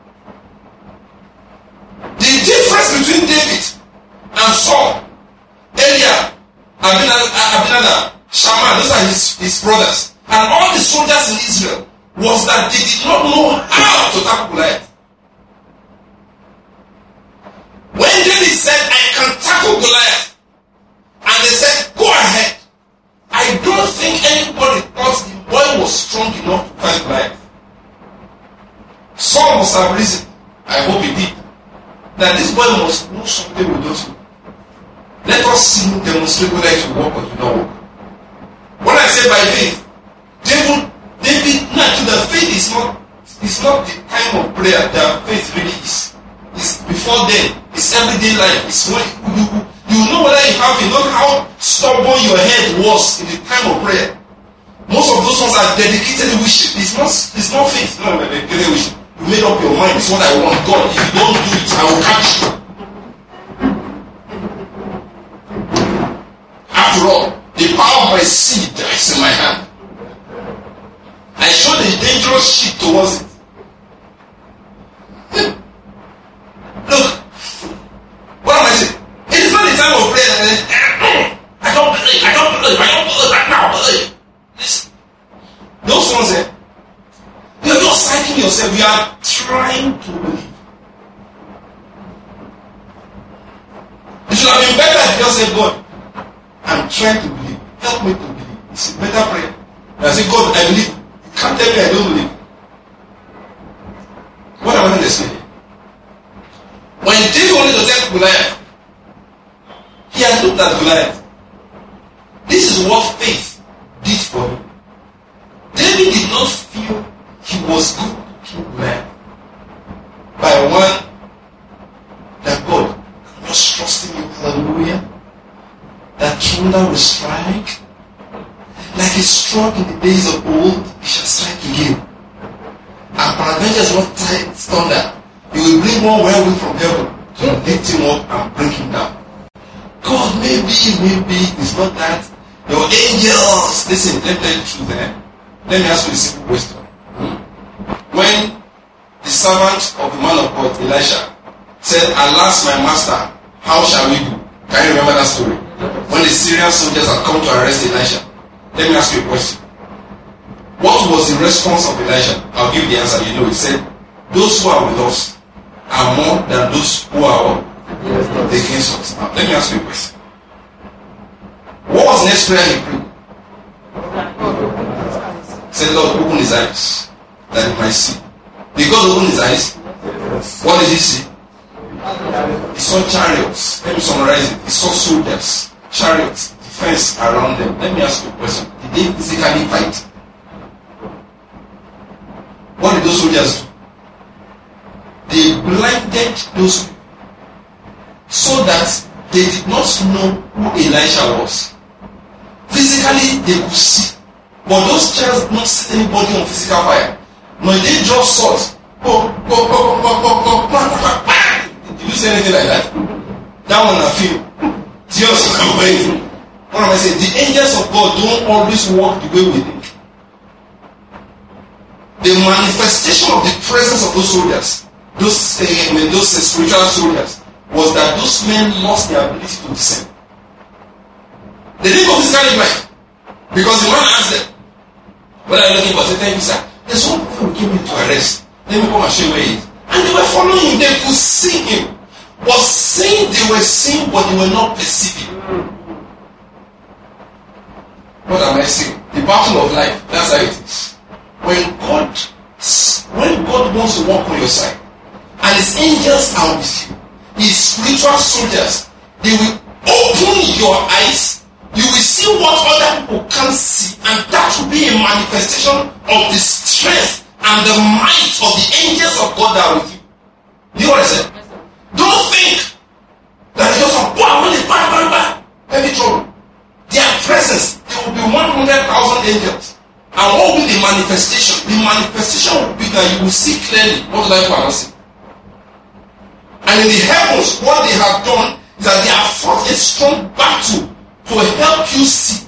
[SPEAKER 2] The difference between David and Saul, Eliab, Abinadab, Shammah, those are his brothers, and all the soldiers in Israel, was that they did not know how to tackle Goliath. When David said, I can tackle Goliath, and they said, go ahead, I don't think anybody thought the boy was strong enough to fight Goliath. Saul must have reasoned, I hope he did, that this boy must know something we don't know. Let us see him demonstrate whether it will work or it will not work. When I say by faith, David, the faith is not the time of prayer that faith really is. It's before then. It's everyday life. It's when you know whether you have, you know how stubborn your head was in the time of prayer. Most of those ones are dedicated worship. It's not faith. No, dedicated worship. You made up your mind. It's what I want. God, if you don't do it, I will catch you. After all, the power of my seed is in my hand. I show the dangerous shit towards it. Look, what am I saying? It is not the time of prayer. I don't believe right now. Listen, those ones there, you're not psyching yourself. You are trying to believe. It should have been better if you just said, God, I'm trying to believe. Help me to believe. It's a better prayer. And I say, God, I believe. You can't tell me I don't believe. What am I going to say? When David wanted to take Goliath, he had looked at Goliath. This is what faith did for him. David did not feel he was good to kill Goliath by one that God, I'm just trusting you, hallelujah, that thunder will strike. Like it struck in the days of old, it shall strike again. And peradventure is not thunder. He will bring one wherewith from heaven to lift him up and bring him down. God maybe it's not that. Your angels. Listen, let me tell you the truth there. Let me ask you a simple question. When the servant of the man of God, Elisha, said, "Alas, my master, how shall we do?" Can you remember that story? When the Syrian soldiers had come to arrest Elisha. Let me ask you a question. What was the response of Elisha? I'll give you the answer. You know, he said, "Those who are with us are more than those who are against us." Now, let me ask you a question. What was the next prayer he prayed? He said, "Lord, open his eyes that he might see." Did God open his eyes?
[SPEAKER 3] Yes.
[SPEAKER 2] What did he see? He saw chariots. Let me summarize it. He saw soldiers, chariots, defense around them. Let me ask you a question. Did they physically fight? What did those soldiers do? They blinded those people so that they did not know who Elisha was. Physically, they could see. But those chariots did not set anybody on physical fire. No, they draw swords. Did you say anything like that? That one I feel. Tears are going. What am I saying? The angels of God don't always walk the way we think. The manifestation of the presence of those soldiers, those spiritual soldiers, was that those men lost their ability to discern. They didn't go physically blind. Because the man asked them, "What are you looking for?" They said, "Thank you, sir. There's one person who came in to arrest. Let me come and show you where he is." And they were following him. They could see him. But seeing, they were seeing, but they were not perceiving. What am I saying? The battle of life, that's how it is. When God wants to walk on your side, and his angels are with you, his spiritual soldiers, they will open your eyes. You will see what other people can't see, and that will be a manifestation of the strength and the might of the angels of God that are with you. You know what I said? Don't think that they just have bang, heavy trouble. Their presence, there will be 100,000 angels. And what will be the manifestation? The manifestation will be that you will see clearly what other people are not seeing. And in the heavens, what they have done is that they have fought a strong battle to help you see.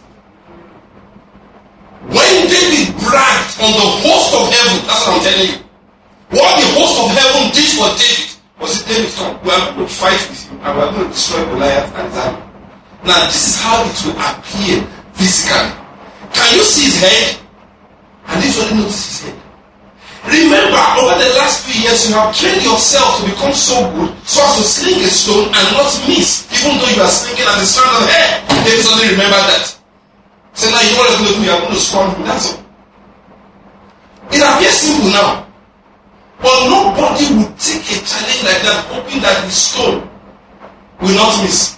[SPEAKER 2] When David bragged on the host of heaven, that's what I'm telling you. What the host of heaven did for David was it, David, come, we are going to fight with you and we are going to destroy Goliath and his army. Now, this is how it will appear physically. Can you see his head? And this only notice his head. Remember, over the last few years, you have trained yourself to become so good so as to sling a stone and not miss, even though you are slinging at the strand of hair. David suddenly remember that. So now you know what I'm going to do, you are going to scorn him. That's all. It appears simple now. But nobody would take a challenge like that, hoping that the stone will not miss.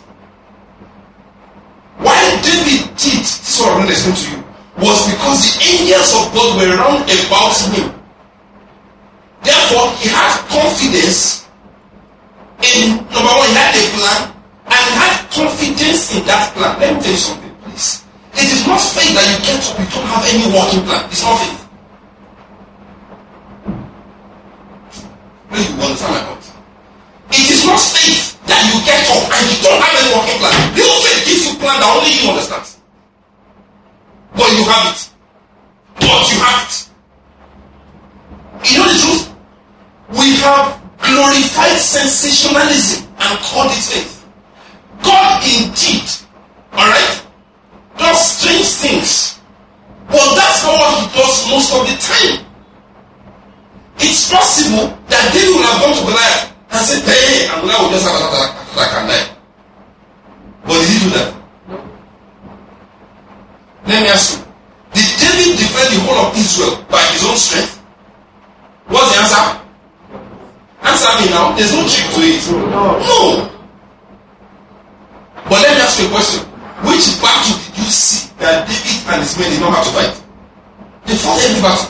[SPEAKER 2] Why David did, this is what I'm going to explain to you, was because the angels of God were round about him. Therefore, he had confidence in, number one, he had a plan, and he had confidence in that plan. Let me tell you something, please. It is not faith that you get up, you don't have any working plan. It's not faith. Please, you understand my point. It is not faith that you get up and you don't have any working plan. Real faith gives you plan that only you understand. But you have it. You know the truth? We have glorified sensationalism and called it faith. God indeed, alright, does strange things. But that's not what he does most of the time. It's possible that David will have gone to Goliath and said, "Hey," and Goliath will just have a attack and die. But did he do that? No. Let me ask you. Did David defend the whole of Israel by his own strength? What's the answer? Answer me now. There's no trick to it. No. But let me ask you a question. Which battle did you see that David and his men did not have to fight? They fought every battle.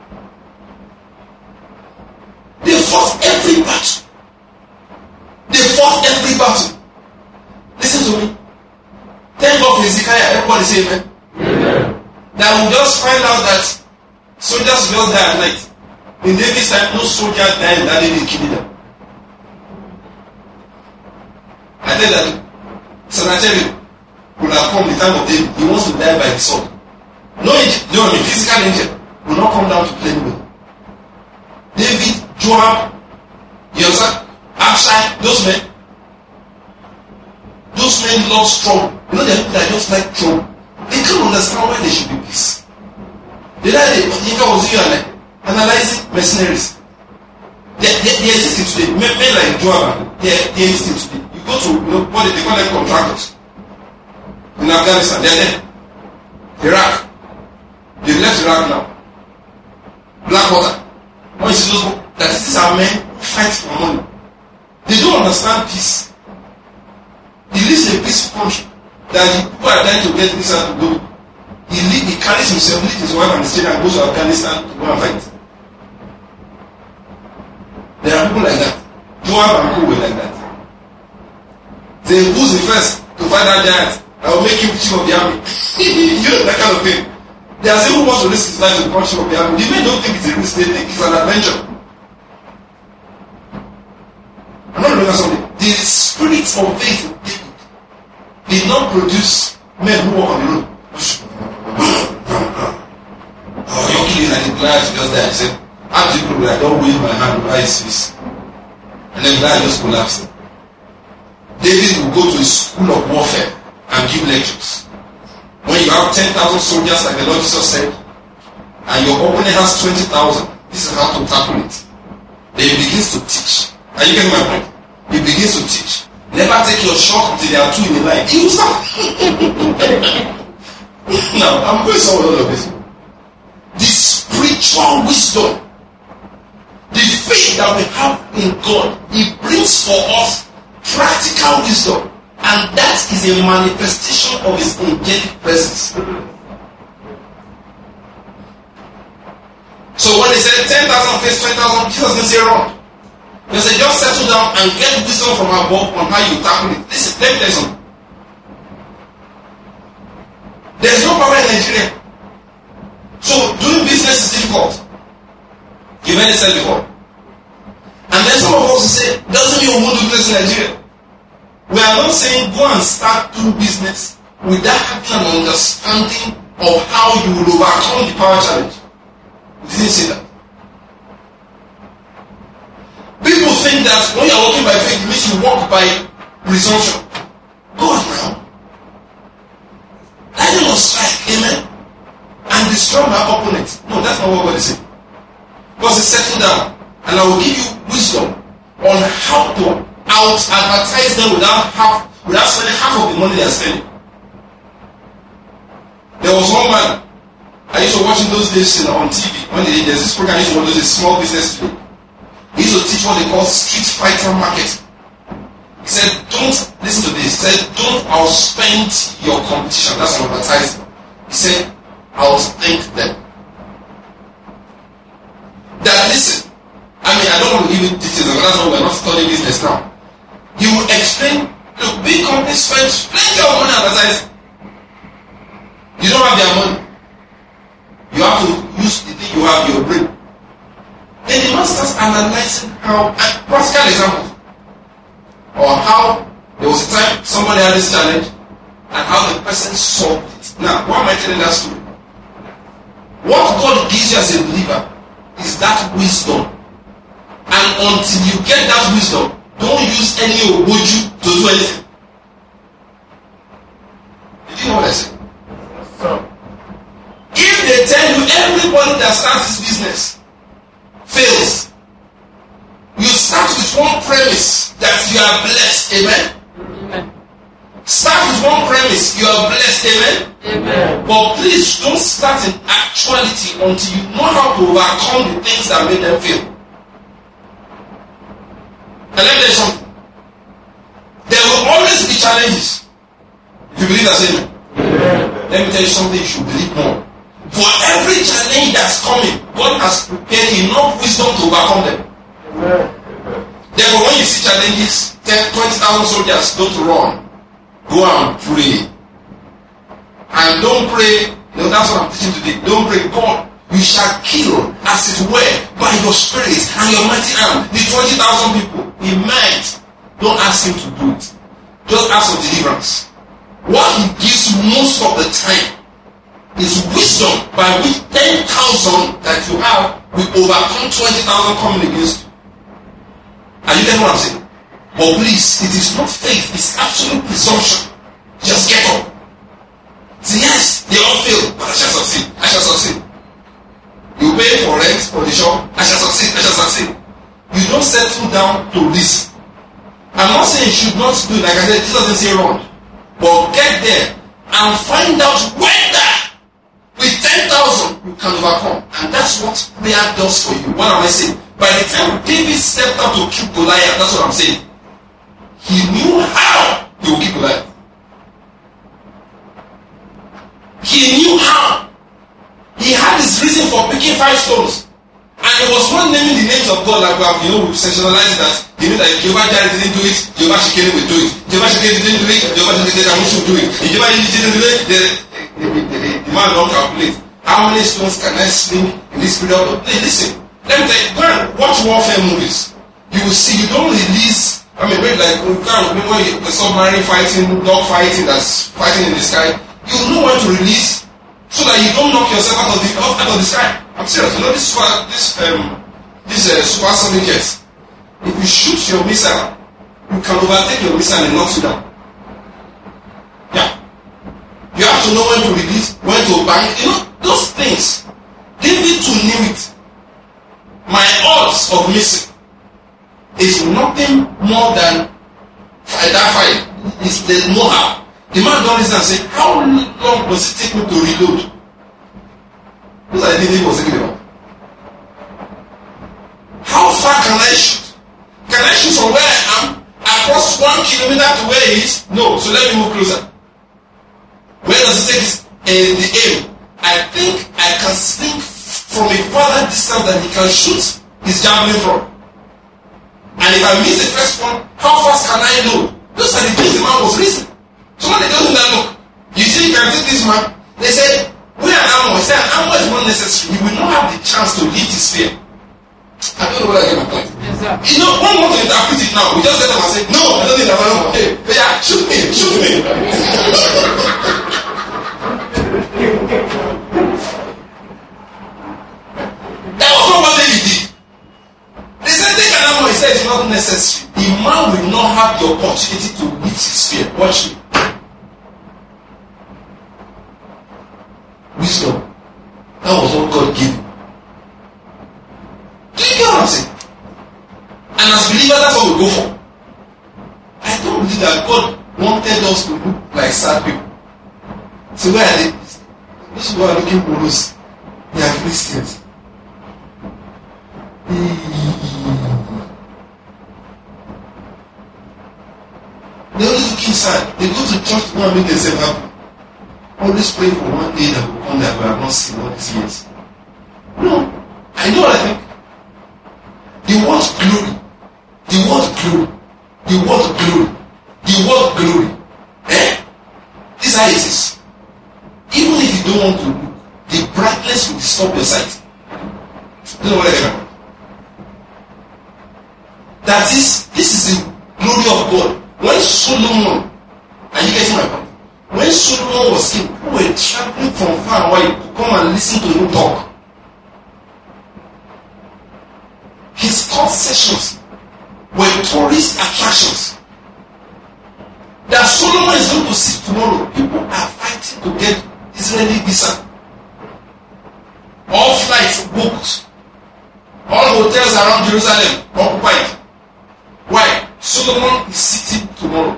[SPEAKER 2] They fought every battle. They fought every battle. Listen to me. Thank God for Hezekiah. Everybody say amen. Amen. That we just find out that soldiers will die at night. In David's time, no soldier died that David killed them. I tell that. So I tell you, could have come the time of David. He wants to die by the sword. No angel, no, I mean physical angel will not come down to play with. David, Joab, you understand? Abshai, those men love trouble. You know, the people that just like trouble. They can't understand why there should be peace. The other day, Inka was you and analyzing mercenaries. They exist today. Men like Joab, they exist today. You go to, you know, what they call them contractors. In Afghanistan, they're there. Iraq. They left Iraq now. Blackwater. When you see those people, that these are men who fight for money. They don't understand peace. He lives in a peaceful country that the people are trying to get this out to go. He carries himself, leaves his wife and his children and goes to Afghanistan to go and fight. There are people like that. Joab and people were like that. They who's the first to fight that giant that will make him chief of the army. You know that kind of thing. There are people who want to risk his life to become chief of the army. The men don't think it's a risk, they think it's an adventure. I'm not looking at something. The spirit of faith in David did not produce men who walk on the road. Oh, you're killing and the Goliath just there. He said, how do you prove that I don't wave my hand over his face? And then Goliath just collapsed. David will go to a school of warfare and give lectures. When you have 10,000 soldiers, like the Lord Jesus said, and your opponent has 20,000, this is how to tackle it. Then he begins to teach. Are you getting my point? He begins to teach. Never take your shot until there are two in the line. He will stop. Now, I'm going somewhere all of this. The spiritual wisdom, the faith that we have in God, He brings for us practical wisdom. And that is a manifestation of His angelic presence. So when they said 10,000 face 20,000, Jesus didn't say wrong. They said just settle down and get wisdom from above on how you tackle it. Listen, let me tell you something. There is no power in Nigeria. So doing business is difficult. You've heard it said before. And then some of us will say, doesn't mean we won't do business in Nigeria. We are not saying go and start doing business without having an understanding of how you will overcome the power challenge. We didn't say that. People think that when you are walking by faith, it means you walk by presumption. God now. I will strike, amen, and destroy my opponent. No, that's not what God is saying. God says, settle down, and I will give you wisdom on how to out-advertise them without spending half of the money they are spending. There was one man, I used to watch in those days on TV, when there's this program, I used to watch a small business today. He used to teach what they call street fighter marketing. He said, don't, listen to this, he said, don't outspend your competition. That's an advertising. He said, outthink them. That, listen, I mean, I don't want to give you details, but that's why we're not studying business now. He will explain, look, big companies spend plenty of money advertising. You don't have their money. You have to use the thing you have, your brain. Then the man starts analyzing how, and practical examples, or how there was a time somebody had this challenge and how the person solved it. Now, why am I telling that story? What God gives you as a believer is that wisdom. And until you get that wisdom, don't use any oboju to do anything. Did you know what I said? If they tell you everybody that starts this business fails, you start with one premise that you are blessed, amen? Amen. Start with one premise, you are blessed, amen? Amen. But please don't start in actuality until you know how to overcome the things that made them fail. And let me tell you something. There will always be challenges. If you believe that, amen? Amen. Let me tell you something you should believe more. For every challenge that's coming, God has prepared enough wisdom to overcome them. Amen. Therefore, when you see challenges, 20,000 soldiers, don't run. Go and pray. And don't pray, that's what I'm teaching today. Don't pray, God, you shall kill, as it were, by your spirit and your mighty arm, the 20,000 people. He might. Don't ask him to do it. Just ask for deliverance. what he gives most of the time is wisdom, by which 10,000 that you have will overcome 20,000 coming against you. Are you getting what I'm saying? But please, it is not faith, it's absolute presumption. Just get up. Say, yes, they all fail, but I shall succeed. I shall succeed. You pay for rent for the shop, I shall succeed. I shall succeed. You don't settle down to this. I'm not saying you should not do it. Like I said, this doesn't say wrong. But get there and find out whether with 10,000 you can overcome. And that's what prayer does for you. What am I saying? By the time David stepped out to kill Goliath, that's what I'm saying. He knew how he would kill Goliath. He knew how. He had his reason for picking 5 stones. And he was not naming the names of God like we have, we've sensationalized that. You know that if Jehovah Jireh didn't do it, Jehovah Shekeli will do it. Jehovah Shekeli didn't do it, Jehovah Shekeli will do it. If Jehovah didn't do it, the man don't calculate. How many stones can I sling in this period of? Hey, listen, let me tell you, go and watch warfare movies. You will see, you don't release, maybe like, you can't remember a submarine fighting, dog fighting that's fighting in the sky. You know when to release so that you don't knock yourself out of the sky. I'm serious. This supersonic jets. If you shoot your missile, you can overtake your missile and knock you down. Yeah. You have to know when to release, when to bang. Those things. David too knew it. My odds of missing is nothing more than that fight. It's the know-how. The man don't listen and say, how long does it take me to reload? Those are the things he was thinking about. How far can I shoot? Can I shoot from where I am across 1 kilometer to where he is? No, so let me move closer. Where does it take the aim? I think I can think from a farther distance than he can shoot his javelin from. And if I miss the first one, how fast can I load? Those are the things the man was reasoning. So when they told him that, look, you see, you can take this man. They said, we are armor. He said, armor is not necessary. He will not have the chance to lift his spear. I don't know whether I get my point.
[SPEAKER 3] Yes, sir.
[SPEAKER 2] One want to interpret it now. We just get them and say, no, I don't need that armor. Hey, yeah, shoot me. That was not what David did. They said, take an armor. He said, it's not necessary. The man will not have the opportunity to lift his spear. Watch me. Wisdom. That was what God gave him. Do you get what I'm saying? And as believers, that's what we go for. I don't believe that God wanted us to look like sad people. So where are they? Those who are looking for us, they are Christians. They always looking sad. They go to church to go and make themselves happy. Always pray for one day that will come that we have not seen all these years. No, I know what I think. The word glory, the word glory, the word glory, the word glory. This is how it is. Even if you don't want to look, the brightness will disturb your sight. You know what I mean? That is, this is the glory of God. When Solomon, are you getting my point? When Solomon was king, people were traveling from far away to come and listen to him talk. His court sessions were tourist attractions. That Solomon is going to see tomorrow. People are fighting to get Israeli visa. All flights booked. All hotels around Jerusalem occupied. Why? Solomon is sitting tomorrow.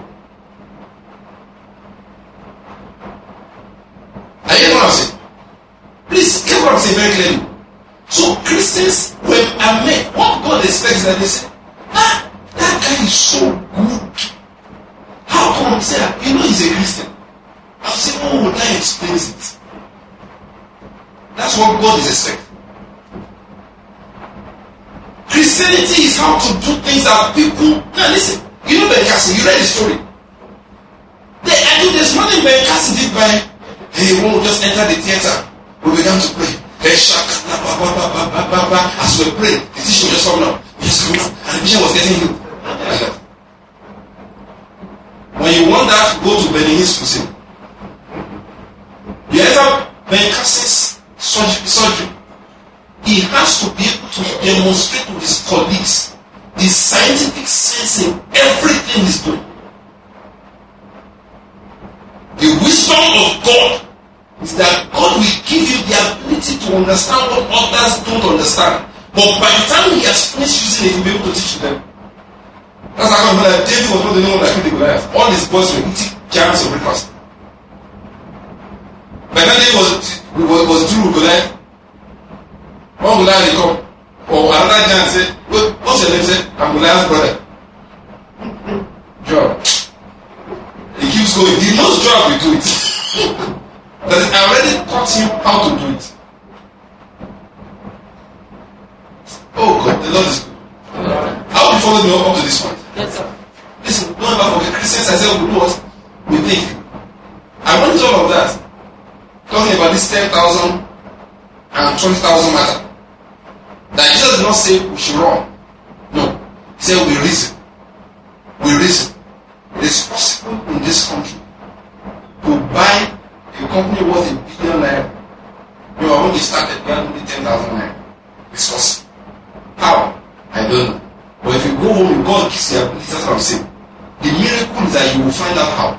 [SPEAKER 2] Are you getting what I'm saying? Please get what I'm saying very clearly. So Christians, when I met, what God expects that they say, that guy is so good. How come? Say, he's a Christian. I'll say, that explains it. That's what God is expecting. Christianity is how to do things that people. Now listen, you know Ben Carson, you read the story. There's nothing Ben Carson did by, hey, when we just enter the theater, we began to pray. As we were praying, the teacher was just coming up. Just coming up, and the vision was getting healed. When you want that, go to Benin Hills Crusade. Ben Carson's surgery, he has to be able to demonstrate to his colleagues the scientific sense in everything he's doing. The wisdom of God is that God will give you the ability to understand what others don't understand. But by the time he has finished using it, he'll be able to teach them. That's how come David was not the only one that killed the Goliath. All his boys were eating giants of breakfast. By the time David was through with Goliath, one Goliath will come, or another giant say, what's your name? Say, I'm Goliath's brother. Joab. He keeps going. He knows Joab will do it. But I already taught him how to do it. Oh God, the Lord is good. How will you follow me up to this point?
[SPEAKER 3] Yes, sir.
[SPEAKER 2] Listen, don't ever forget Christians. I said we do what we think. I went all of that. Talking about this 10,000 and 20,000 matter. That Jesus did not say we should run. No. He said we reason. We reason. It is possible in this country to buy a company worth $1 billion. You know, when we started, we had only 10,000 naira. It's possible. How? I don't know. But if you go home, God gives you ability. That's what I'm saying. The miracle is that you will find out how.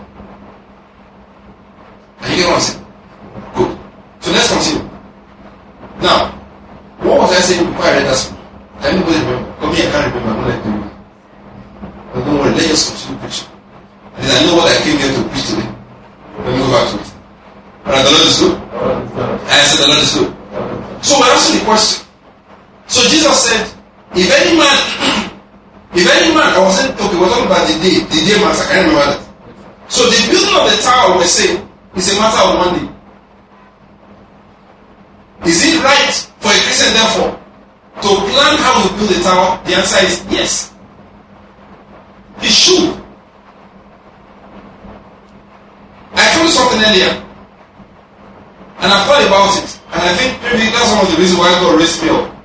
[SPEAKER 2] And you get what I'm saying? Good. So let's continue. Now, what was I saying before I read that song? Can anybody remember? Come here, I can't remember. I'm not like doing it. But don't worry, let us continue preaching. Because I know what I came here to preach today. Let me go back to it. Alright, the Lord is good. I said the Lord is good. So we're asking the question. So Jesus said, if any man, I was saying, okay, we're talking about the day matter, I can't remember that. So the building of the tower, we're saying, is a matter of one day. Is it right for a Christian, therefore, to plan how to build a tower? The answer is yes. He should. I told you something earlier, and I thought about it, and I think maybe that's one of the reasons why God raised me up.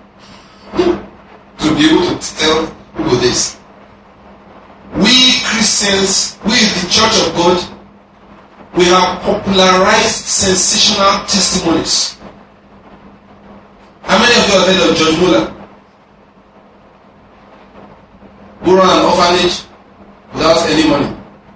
[SPEAKER 2] To be able to tell people this. We Christians, we the Church of God, we have popularized sensational testimonies. How many of you have heard of George Muller? Who ran an orphanage without any money.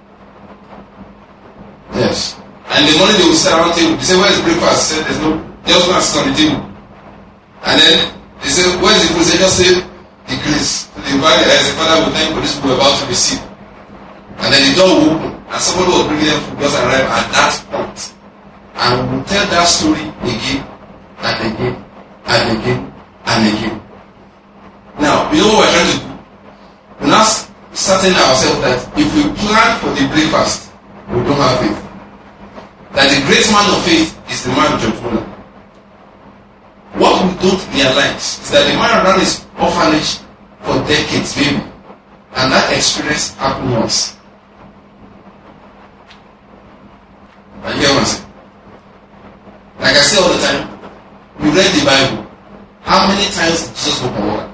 [SPEAKER 2] Yes. And the money they will sit around the table. They say, where's breakfast? He said, there's no, just go and sit on the table. And then they say, where's the food? They just say, the grace. So they invite the guys, the father will thank for this food about to receive. And then the door will open. And somebody was bringing them food just arrived at that point. And we will tell that story again and again and again and again. Now, you know what we're trying to do? We're now certain ourselves that if we plan for the breakfast, we don't have faith. That the great man of faith is the man George Muller. What we don't realize is that the man ran his orphanage for decades, maybe. And that experience happened once. And you hear what I'm saying? Like I say all the time, we read the Bible. How many times did Jesus walk on water?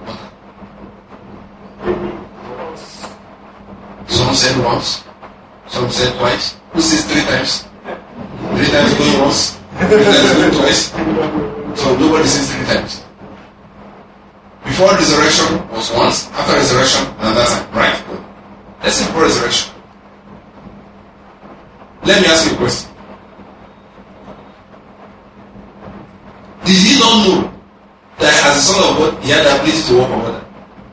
[SPEAKER 2] Some said once. Some said twice. Who says 3 times? 3 times going once. 3 times going twice. So nobody says 3 times. Before resurrection was once. After resurrection, another time. Right? Good. Let's say before resurrection. Let me ask you a question. Did he not know that as the Son of God, he had the ability to walk on water?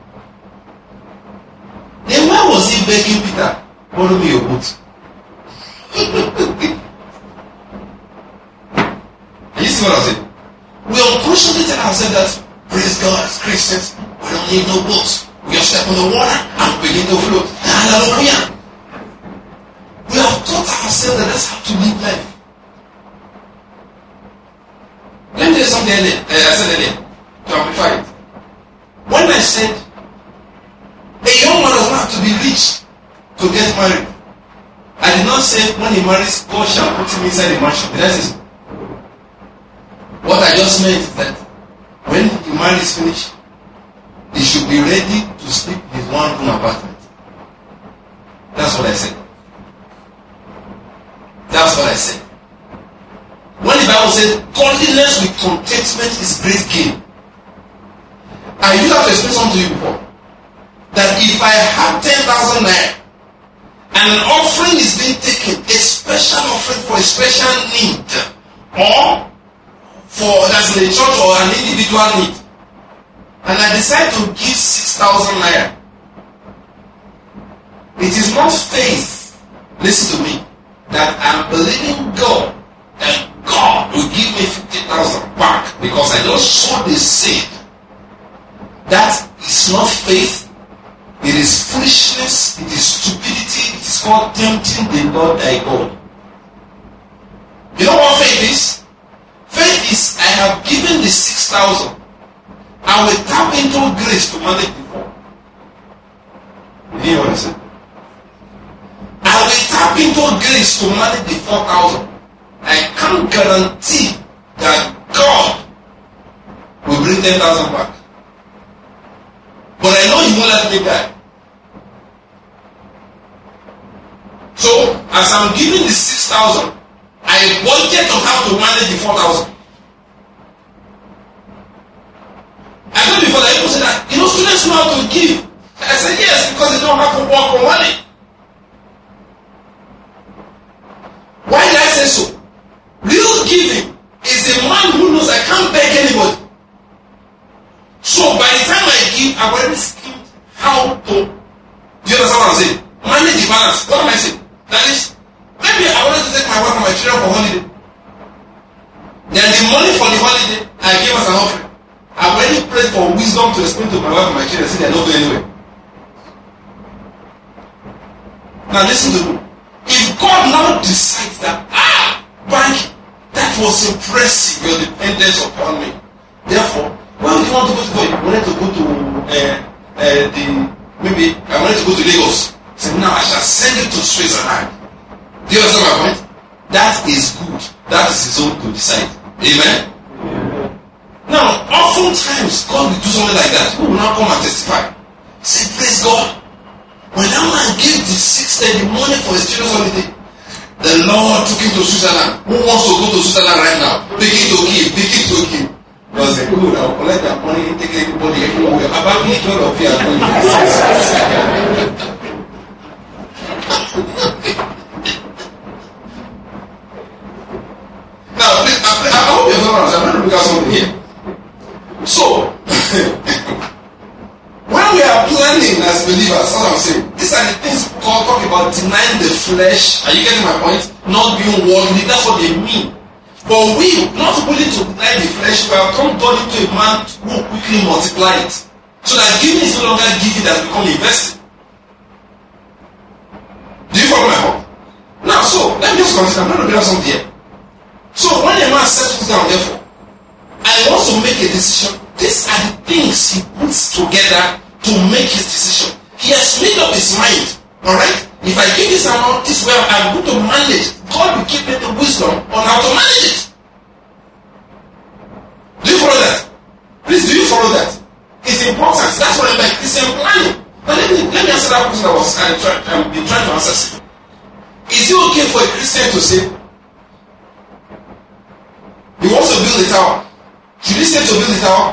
[SPEAKER 2] Then why was he begging Peter, borrow me your boat? You see what I'm saying? We unconsciously tell ourselves that, praise God, as Christians, we don't need no boats. We just step on the water and begin to float. Hallelujah. We have taught ourselves that that's how to live life. Let me tell you something I said earlier, to amplify it. When I said, a young man does not have to be rich to get married, I did not say when he marries, God shall put him inside a mansion. Did I say so? What I just meant is that when the marriage is finished, he should be ready to sleep in his one-room apartment. That's what I said. That's what I said. When the Bible said, godliness with contentment is great gain. I used to explain something to you before. That if I have 10,000 naira and an offering is being taken, a special offering for a special need, or for that's in a church or an individual need, and I decide to give 6,000 naira, it is not faith, listen to me, that I'm believing God that God will give me 50,000 back because I just sowed the seed. That is not faith. It is foolishness. It is stupidity. It is called tempting the Lord thy God. You know what faith is? Faith is I have given the 6,000. I will tap into grace to manage the 4. You hear what I said? I will tap into grace to manage the 4,000. I can't guarantee that God will bring 10,000 back. But I know He won't let me die. So, as I'm giving the 6,000, I wanted to have to manage the 4,000. I told you before that people say that, students know how to give. I said yes, because they don't have to work for money. Why did I say so? Real giving is a man who knows I can't beg anybody. So by the time I give, I've already schemed how to, do you understand what I'm saying? Manage the balance. What am I saying? That is, maybe I wanted to take my wife and my children for holiday. Then the money for the holiday, I gave us an offering. I've already prayed for wisdom to explain to my wife and my children, see they're not going anywhere. Now listen to me. If God now decides that, bank, that was impressive, your dependence upon me. Therefore, why would you want to go to God? You wanted to go to maybe I wanted to go to Lagos. So now I shall send you to Switzerland. Do you understand my point? That is good. That is his own to decide. Amen? Now, oftentimes God will do something like that. People will now come and testify. Say, praise God. When that man gave the 6th the money for his children's holiday, the Lord took him to Switzerland. Who wants to go to Switzerland right now? Begin to give. Begin to give. God said, good, I'll collect that money, take everybody everywhere. About me, all of you are going to Now, please, I hope you're not I'm going to look at something here. So, when we are planning as believers, that's what I'm saying. These are the things God talk about denying the flesh. Are you getting my point? Not being worldly. That's what they mean. But we, not willing to deny the flesh, we have turned God into a man who will quickly multiply it. So that giving is no longer giving, has become investing. Do you follow my point? Now, so, let me just consider. I'm going to get something here. So, when a man settles down, therefore, and he wants to make a decision, these are the things he puts together to make his decision. He has made up his mind. Alright? If I give this amount, this way I'm going to manage. God will give me the wisdom on how to manage it. Do you follow that? Please, do you follow that? It's important. That's what I like. Christian planning. Now let me answer that question I've been trying to answer. Is it okay for a Christian to say he wants to build a tower? Should he say to build a tower?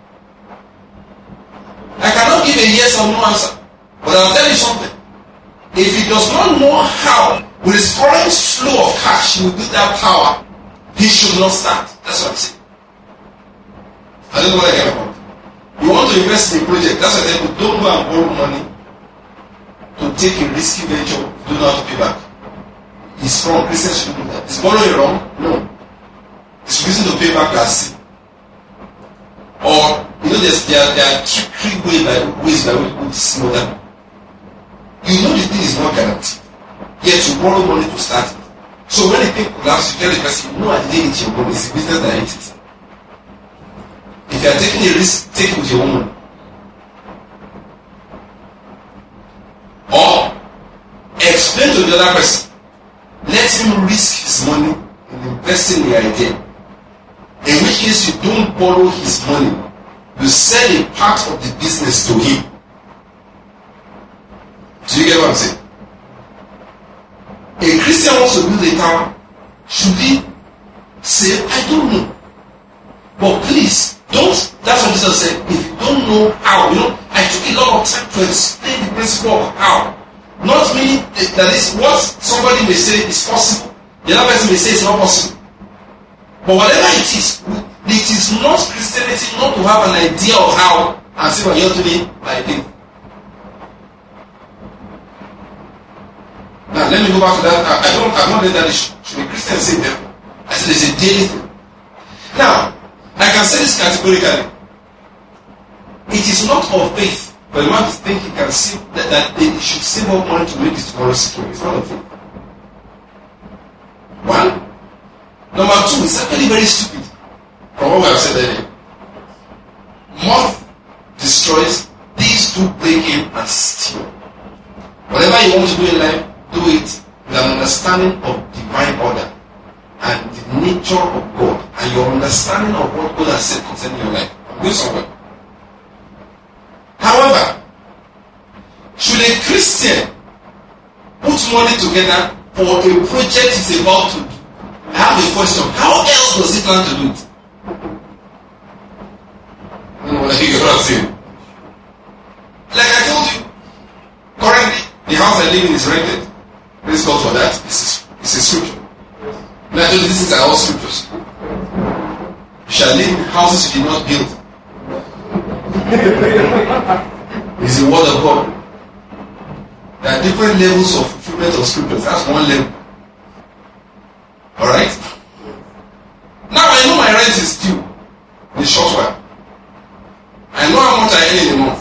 [SPEAKER 2] I cannot give a yes or no answer. But I'll tell you something. If he does not know how, with his current flow of cash, he will build that tower, he should not start. That's what I'm saying. I don't know what I get about. You want to invest in a project, that's why they don't go and borrow money to take a risky venture, do not have to pay back. It's wrong. Christians should do that. Is borrowing wrong? No. It's reason to pay back as sin. Or, there are trickery ways by which people know that. You know the thing is not guaranteed. Yet you borrow money to start it. So when the thing collapses, you tell the person, I didn't eat your money. It's a business that I ate it. If you are taking a risk, take it with your own money. Or explain to the other person. Let him risk his money in investing in the idea. In which case you don't borrow his money. You sell a part of the business to him. Do you get what I'm saying? A Christian wants to build a tower. Should he saved? I don't know. But please, don't, that's what Jesus said, if you don't know how, I took a lot of time to explain the principle of how. Not meaning that is what somebody may say is possible, the other person may say it's not possible. But whatever it is not Christianity not to have an idea of how and say what you're doing by faith. Now let me go back to that. I've not read that issue. Should a Christian say that? I said it's a daily thing. Now, I can say this categorically. It is not of faith for the man to think he can see that he should save up money to make his tomorrow secure. It's not of faith. One. Number two, it's actually very stupid. From what we have said earlier. Moth destroys, these two break in and steal. Whatever you want to do in life, do it with an understanding of divine order and the nature of God and your understanding of what God has said concerning your life. I'm going somewhere. However, should a Christian put money together for a project he's about to do? I have a question. How else does he plan to do it? I don't know what you're not saying. Like I told you, currently the house I live in is rented. Please God for that. It's a scripture. Naturally, these are all scriptures. You shall live in houses you did not build. It's the word of God. There are different levels of fulfillment of scriptures. That's one level. Alright? Now I know my rent is due in a short while. I know how much I earn in a month.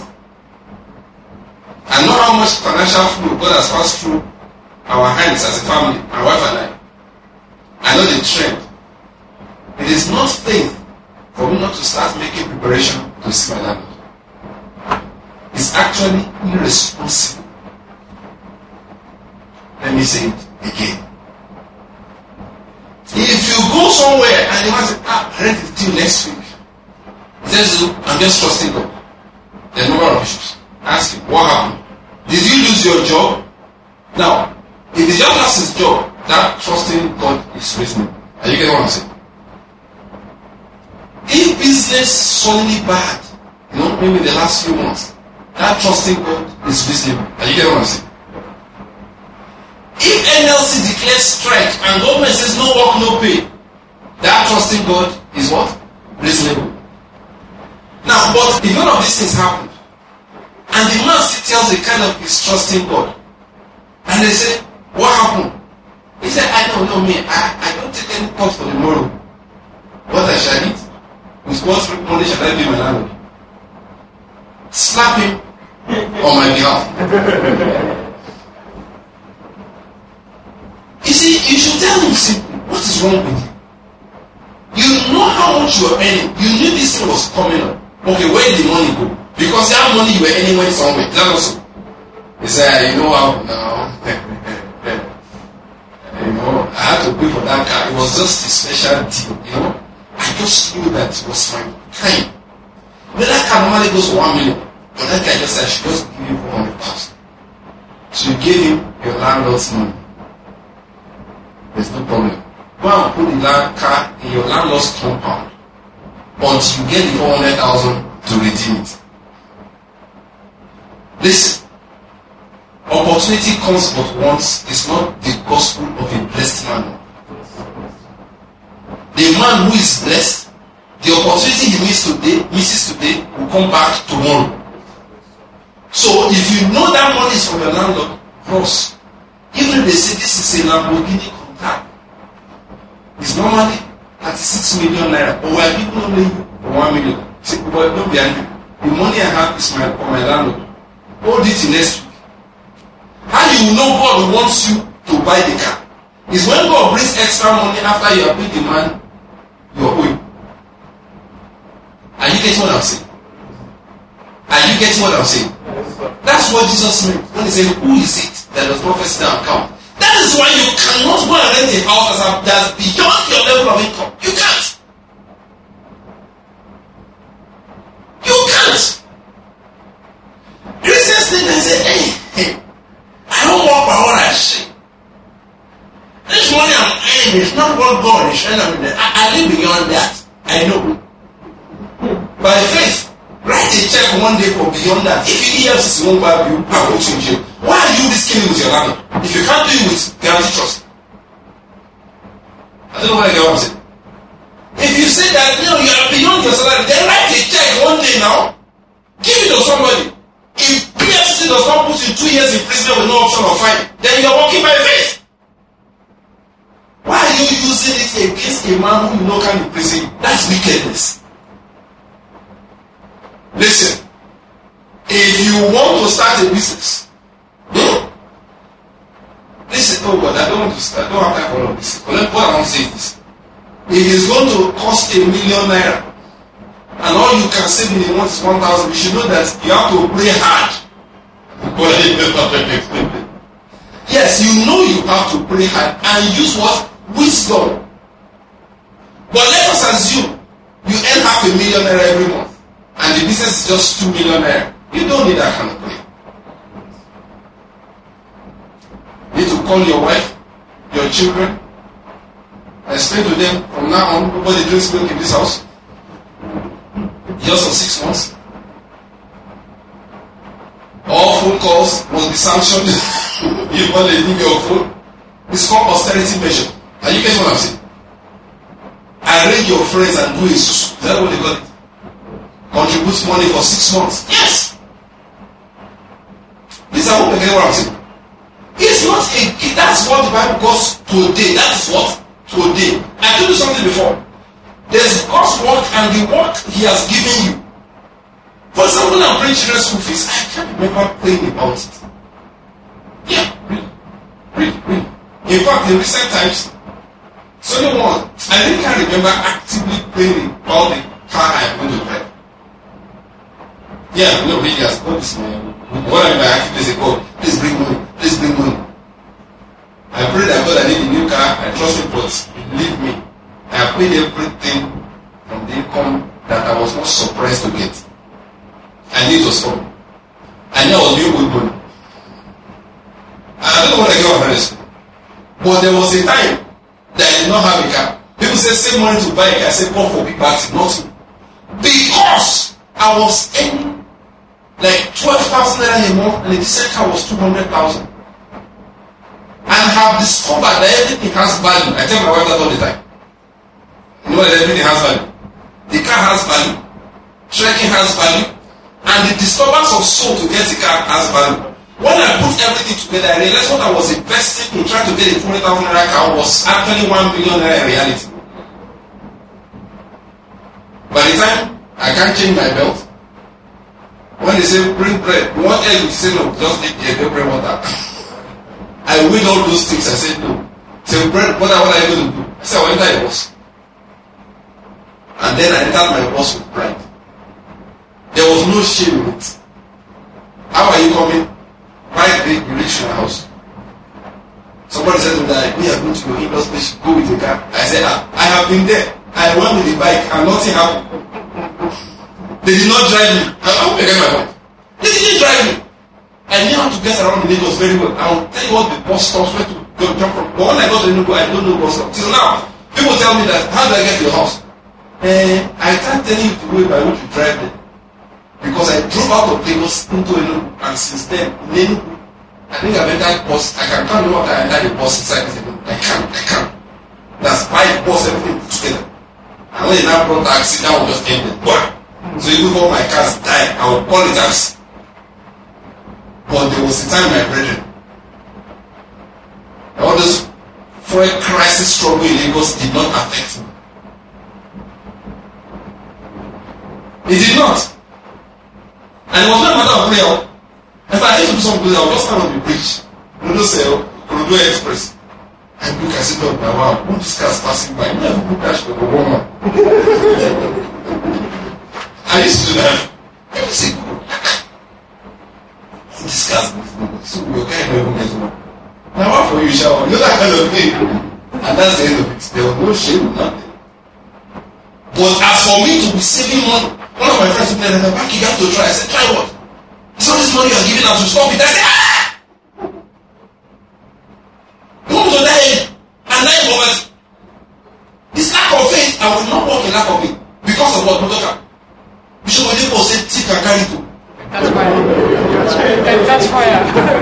[SPEAKER 2] I know how much financial flow God has passed through our hands as a family, my wife and I know the trend. It is not faith for me not to start making preparation to see my landlord. It's actually irresponsible. Let me say it again. If you go somewhere and you want to rent is due next week, I'm just trusting God. There are a number of issues. Ask him, what happened? Did you lose your job? Now, if he just lost his job, that trusting God is reasonable. Are you getting what I'm saying? If business suddenly bad, maybe the last few months, that trusting God is reasonable. Are you getting what I'm saying? If NLC declares strike and government says no work, no pay, that trusting God is what? Reasonable. Now, but if none of these things happen, and the man still tells a kind of his trusting God, and they say, what happened? He said, I don't know me. I don't take any thought for tomorrow. What I shall eat? With what money shall I pay my landlord? Slap him on my behalf. You see, you should tell him simply, what is wrong with you? You know how much you are earning. You knew this thing was coming up. Okay, where did the money go? Because that money you were earning went somewhere. Is that also? He said, you know how now? I had to pay for that car. It was just a special deal, I just knew that it was my time. But that car normally goes for 1 million. But that guy just said, I should just give you 400,000. So you gave him your landlord's money. There's no problem. Go and put the car in your landlord's compound until you get the 400,000 to redeem it. Listen, opportunity comes but once is not the gospel of a blessed man. The man who is blessed, the opportunity he misses today will come back tomorrow. So if you know that money is from your landlord, cross. Even if they say this is a Lamborghini Countach, it's normally 36 million naira, but we are giving only for 1 million. See, but don't be angry. The money I have is for my landlord. Hold it till next week. How you know God wants you to buy the car? Is when God brings extra money after you have paid the man your owing. Are you getting what I'm saying? Are you getting what I'm saying? That's what Jesus meant when he said, who is it that does not face down account? That is why you cannot go and rent a house that's beyond your level of income. You can't. You can't. Christians think and say, hey, I don't work by what I say.
[SPEAKER 4] This money I'm earning is not what God is showing me. I live beyond that. I know. By faith, write a check one day for beyond that. If EFCC won't buy you, I will change you. Why are you risking it with your money? If you can't do it with guarantee trust. I don't know why I get what I'm saying. If you say that you are beyond your salary, then write a check one day now. Give it to somebody. If PFCC does not put you 2 years in prison with no option of fine, then you are working by faith. Why are you using it against a man who you know can be prison? That's wickedness. Listen, if you want to start a business, listen, oh God, I don't want to start, I don't have time for all of this. But what I want to say is this. If it's going to cost ₦1 million, and all you can save in a month is 1,000, you should know that you have to pray hard. Yes, you know you have to pray hard and use what? Wisdom. But let us assume you earn ₦500,000 every month and the business is just ₦2 million. You don't need that kind of prayer. You need to call your wife, your children, and explain to them from now on nobody drinks milk in this house. Just for 6 months. All phone calls must be sanctioned. You want to leave your phone. It's called austerity measure. Are you getting what I'm saying? Arrange your friends and do it. Is that what they call it? Contribute money for 6 months. Yes. This is how we get what I'm saying. It's not a. That's what the Bible calls today. That is what today. I told you something before. There's God's work and the work He has given you. For example, I'm paying children's school fees. I can't remember praying about it. Yeah, really. In fact, in recent times, Solomon, I really can't remember actively praying about the car I'm going to drive. Yeah, no, really, as God is my. What I mean by actively say, God, please bring money. Please bring money. I prayed that God, I need a new car. I trust Him, but believe me, I have paid everything from the income that I was not surprised to get. I knew it was coming. I knew I was being good money. I don't know what I get on parents. But there was a time that I did not have a car. People say save money to buy a car. I said, God forbid, but not to. Because I was earning like 12,000 a month and the decent car was 200,000. And have discovered that everything has value. I tell my wife that all the time. You know that everything has value. The car has value. Trekking has value. And the disturbance of soul to get the car has value. When I put everything together, I realized what I was investing in trying to get a 20,000 car was actually ₦1 million in reality. By the time I can't change my belt, when they say bring bread, you want egg? You say no, just take the egg, don't bring water. I weighed all those things. I said no. Say bread, what are you going to do? I said I will enter a bus. And then I entered my bus with pride. There was no shame in it. How are you coming? Right, you reach my house. Somebody said to me that we are going to your in-laws place, go with the car. I said, I have been there. I went with the bike and nothing happened. They did not drive me. I hope you get my point. They didn't drive me. I knew how to get around the Lagos very well. I will tell you what the bus stops where to go jump from. But when I got to Enugu, I don't know bus stop. Till now, people tell me that, how do I get to your house? I can't tell you the way by which you drive there. Because I drove out of Lagos into Enugu, and since then, in Enugu, I think I've entered bus. I can't remember what I entered the bus inside this Enugu. I can't. That's bike, bus, everything put together. And when they now brought taxi, that will just end it. What? So even if all my cars die, I will call it taxi. But there was a time, my brethren, all this fuel crisis struggle in Lagos did not affect me. It did not. And it was not a matter of prayer. If I used to do something, I would just stand on the bridge. No sell, Kurudu Express. And look, I said, look, wow, all these cars passing by. You never put cash for the woman. I used to do that. I used to say, all these cars, so your guy never gets one. Now, what for you, shower? You know that kind of thing. And that's the end of it. There was no shame, nothing. But as for me to be saving money, one of my friends told me that back you have to try. I said, try what? It's all this money you are giving out to stop it. I said, You want to die? lack of it. Because of what? Motoka. Bishop Oyedepo said, thief can carry two.
[SPEAKER 3] Catch fire. Catch fire.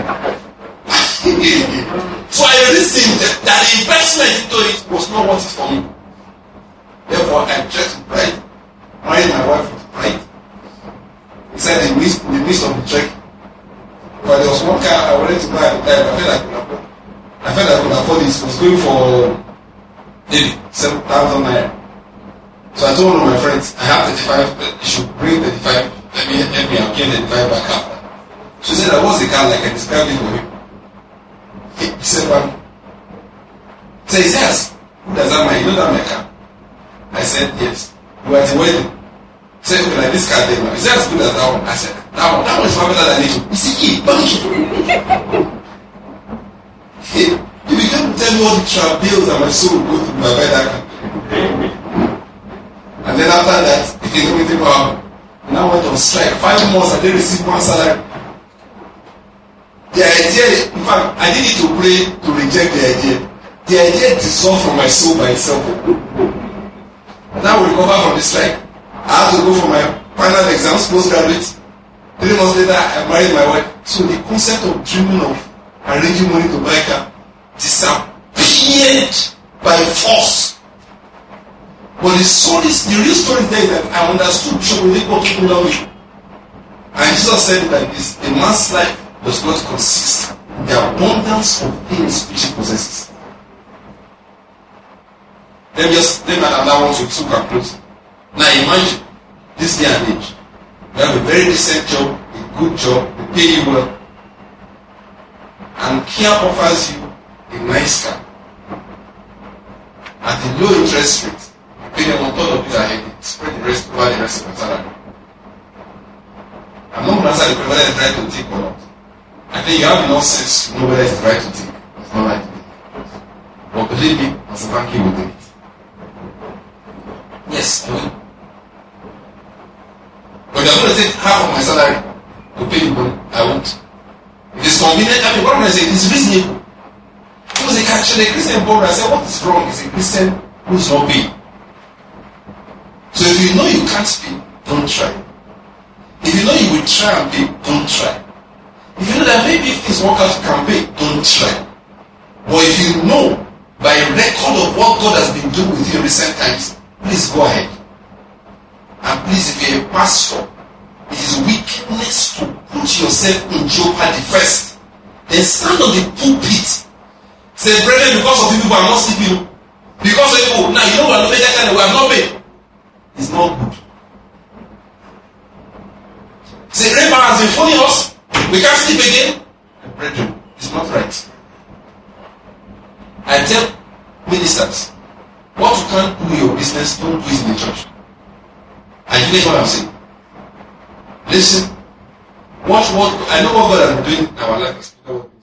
[SPEAKER 4] So I reasoned that the investment into it was not worth it for me. Therefore, I tried to pride. Married my wife with pride. He said in the midst of the trek, but there was one car I wanted to buy at the time. I felt I could afford it. It was going for maybe 7,000 naira. So I told one of my friends, I have 35, but you should bring 35. Let me, I'll give 35 back after. So he said, what's the car like? I described it for him. He said, well, so he says, who does that mind? You know that my car? I said, yes. We were at the wedding. He said, okay, like this car there now. Is that as good as that one? I said, that one is far better than it. He said, yeah, banky. He began to tell me all the travails that my soul would go through by buy that car. And then after that, he told me to go out. And I went on strike. 5 months, I didn't receive one salary. The idea, in fact, I didn't need to pray to reject the idea. The idea dissolved from my soul by itself. Now we recover from the strike. I had to go for my final exams, postgraduate. 3 months later, I married my wife. So the concept of dreaming of arranging money to buy a car disappeared by force. But the real story there is that I understood Bishop Oyedepo took me down with. And Jesus said it like this: a man's life does not consist in the abundance of things which he possesses. Let me allow one to conclude. Now imagine this day and age. You have a very decent job, a good job, they pay you well, and Kia offers you a nice car at a low interest rate. You pay them on top of it ahead, spread the rest over the rest of the salary. I'm not going to answer the question whether it's right to think or not. I think you have enough sense to know whether it's right to think. It's not right to think. But believe me, as a banker will do it. Yes, I will. But you're going to take half of my salary to pay the money. I won't. It is convenient. I mean, what am I saying? It's reasonable. Because the Christian brother said, what is wrong is a Christian who is not paying. So if you know you can't pay, don't try. If you know you will try and pay, don't try. If you know that maybe if things work out you can pay, don't try. But if you know by record of what God has been doing with you in recent times, please go ahead. And please, if you're a pastor, it is wickedness to put yourself in jeopardy first. Then stand on the pulpit. Say, brethren, because of you people I'm not sleeping. Because of you, now you know what I kind of way I'm not paying. It's not good. Say, Rainbow has been phoning us. We can't sleep again. Brethren, it's not right. I tell ministers, what you can't do in your business, don't do it in the church. And you get what I'm saying? Listen, watch what I know what God has been doing in our life.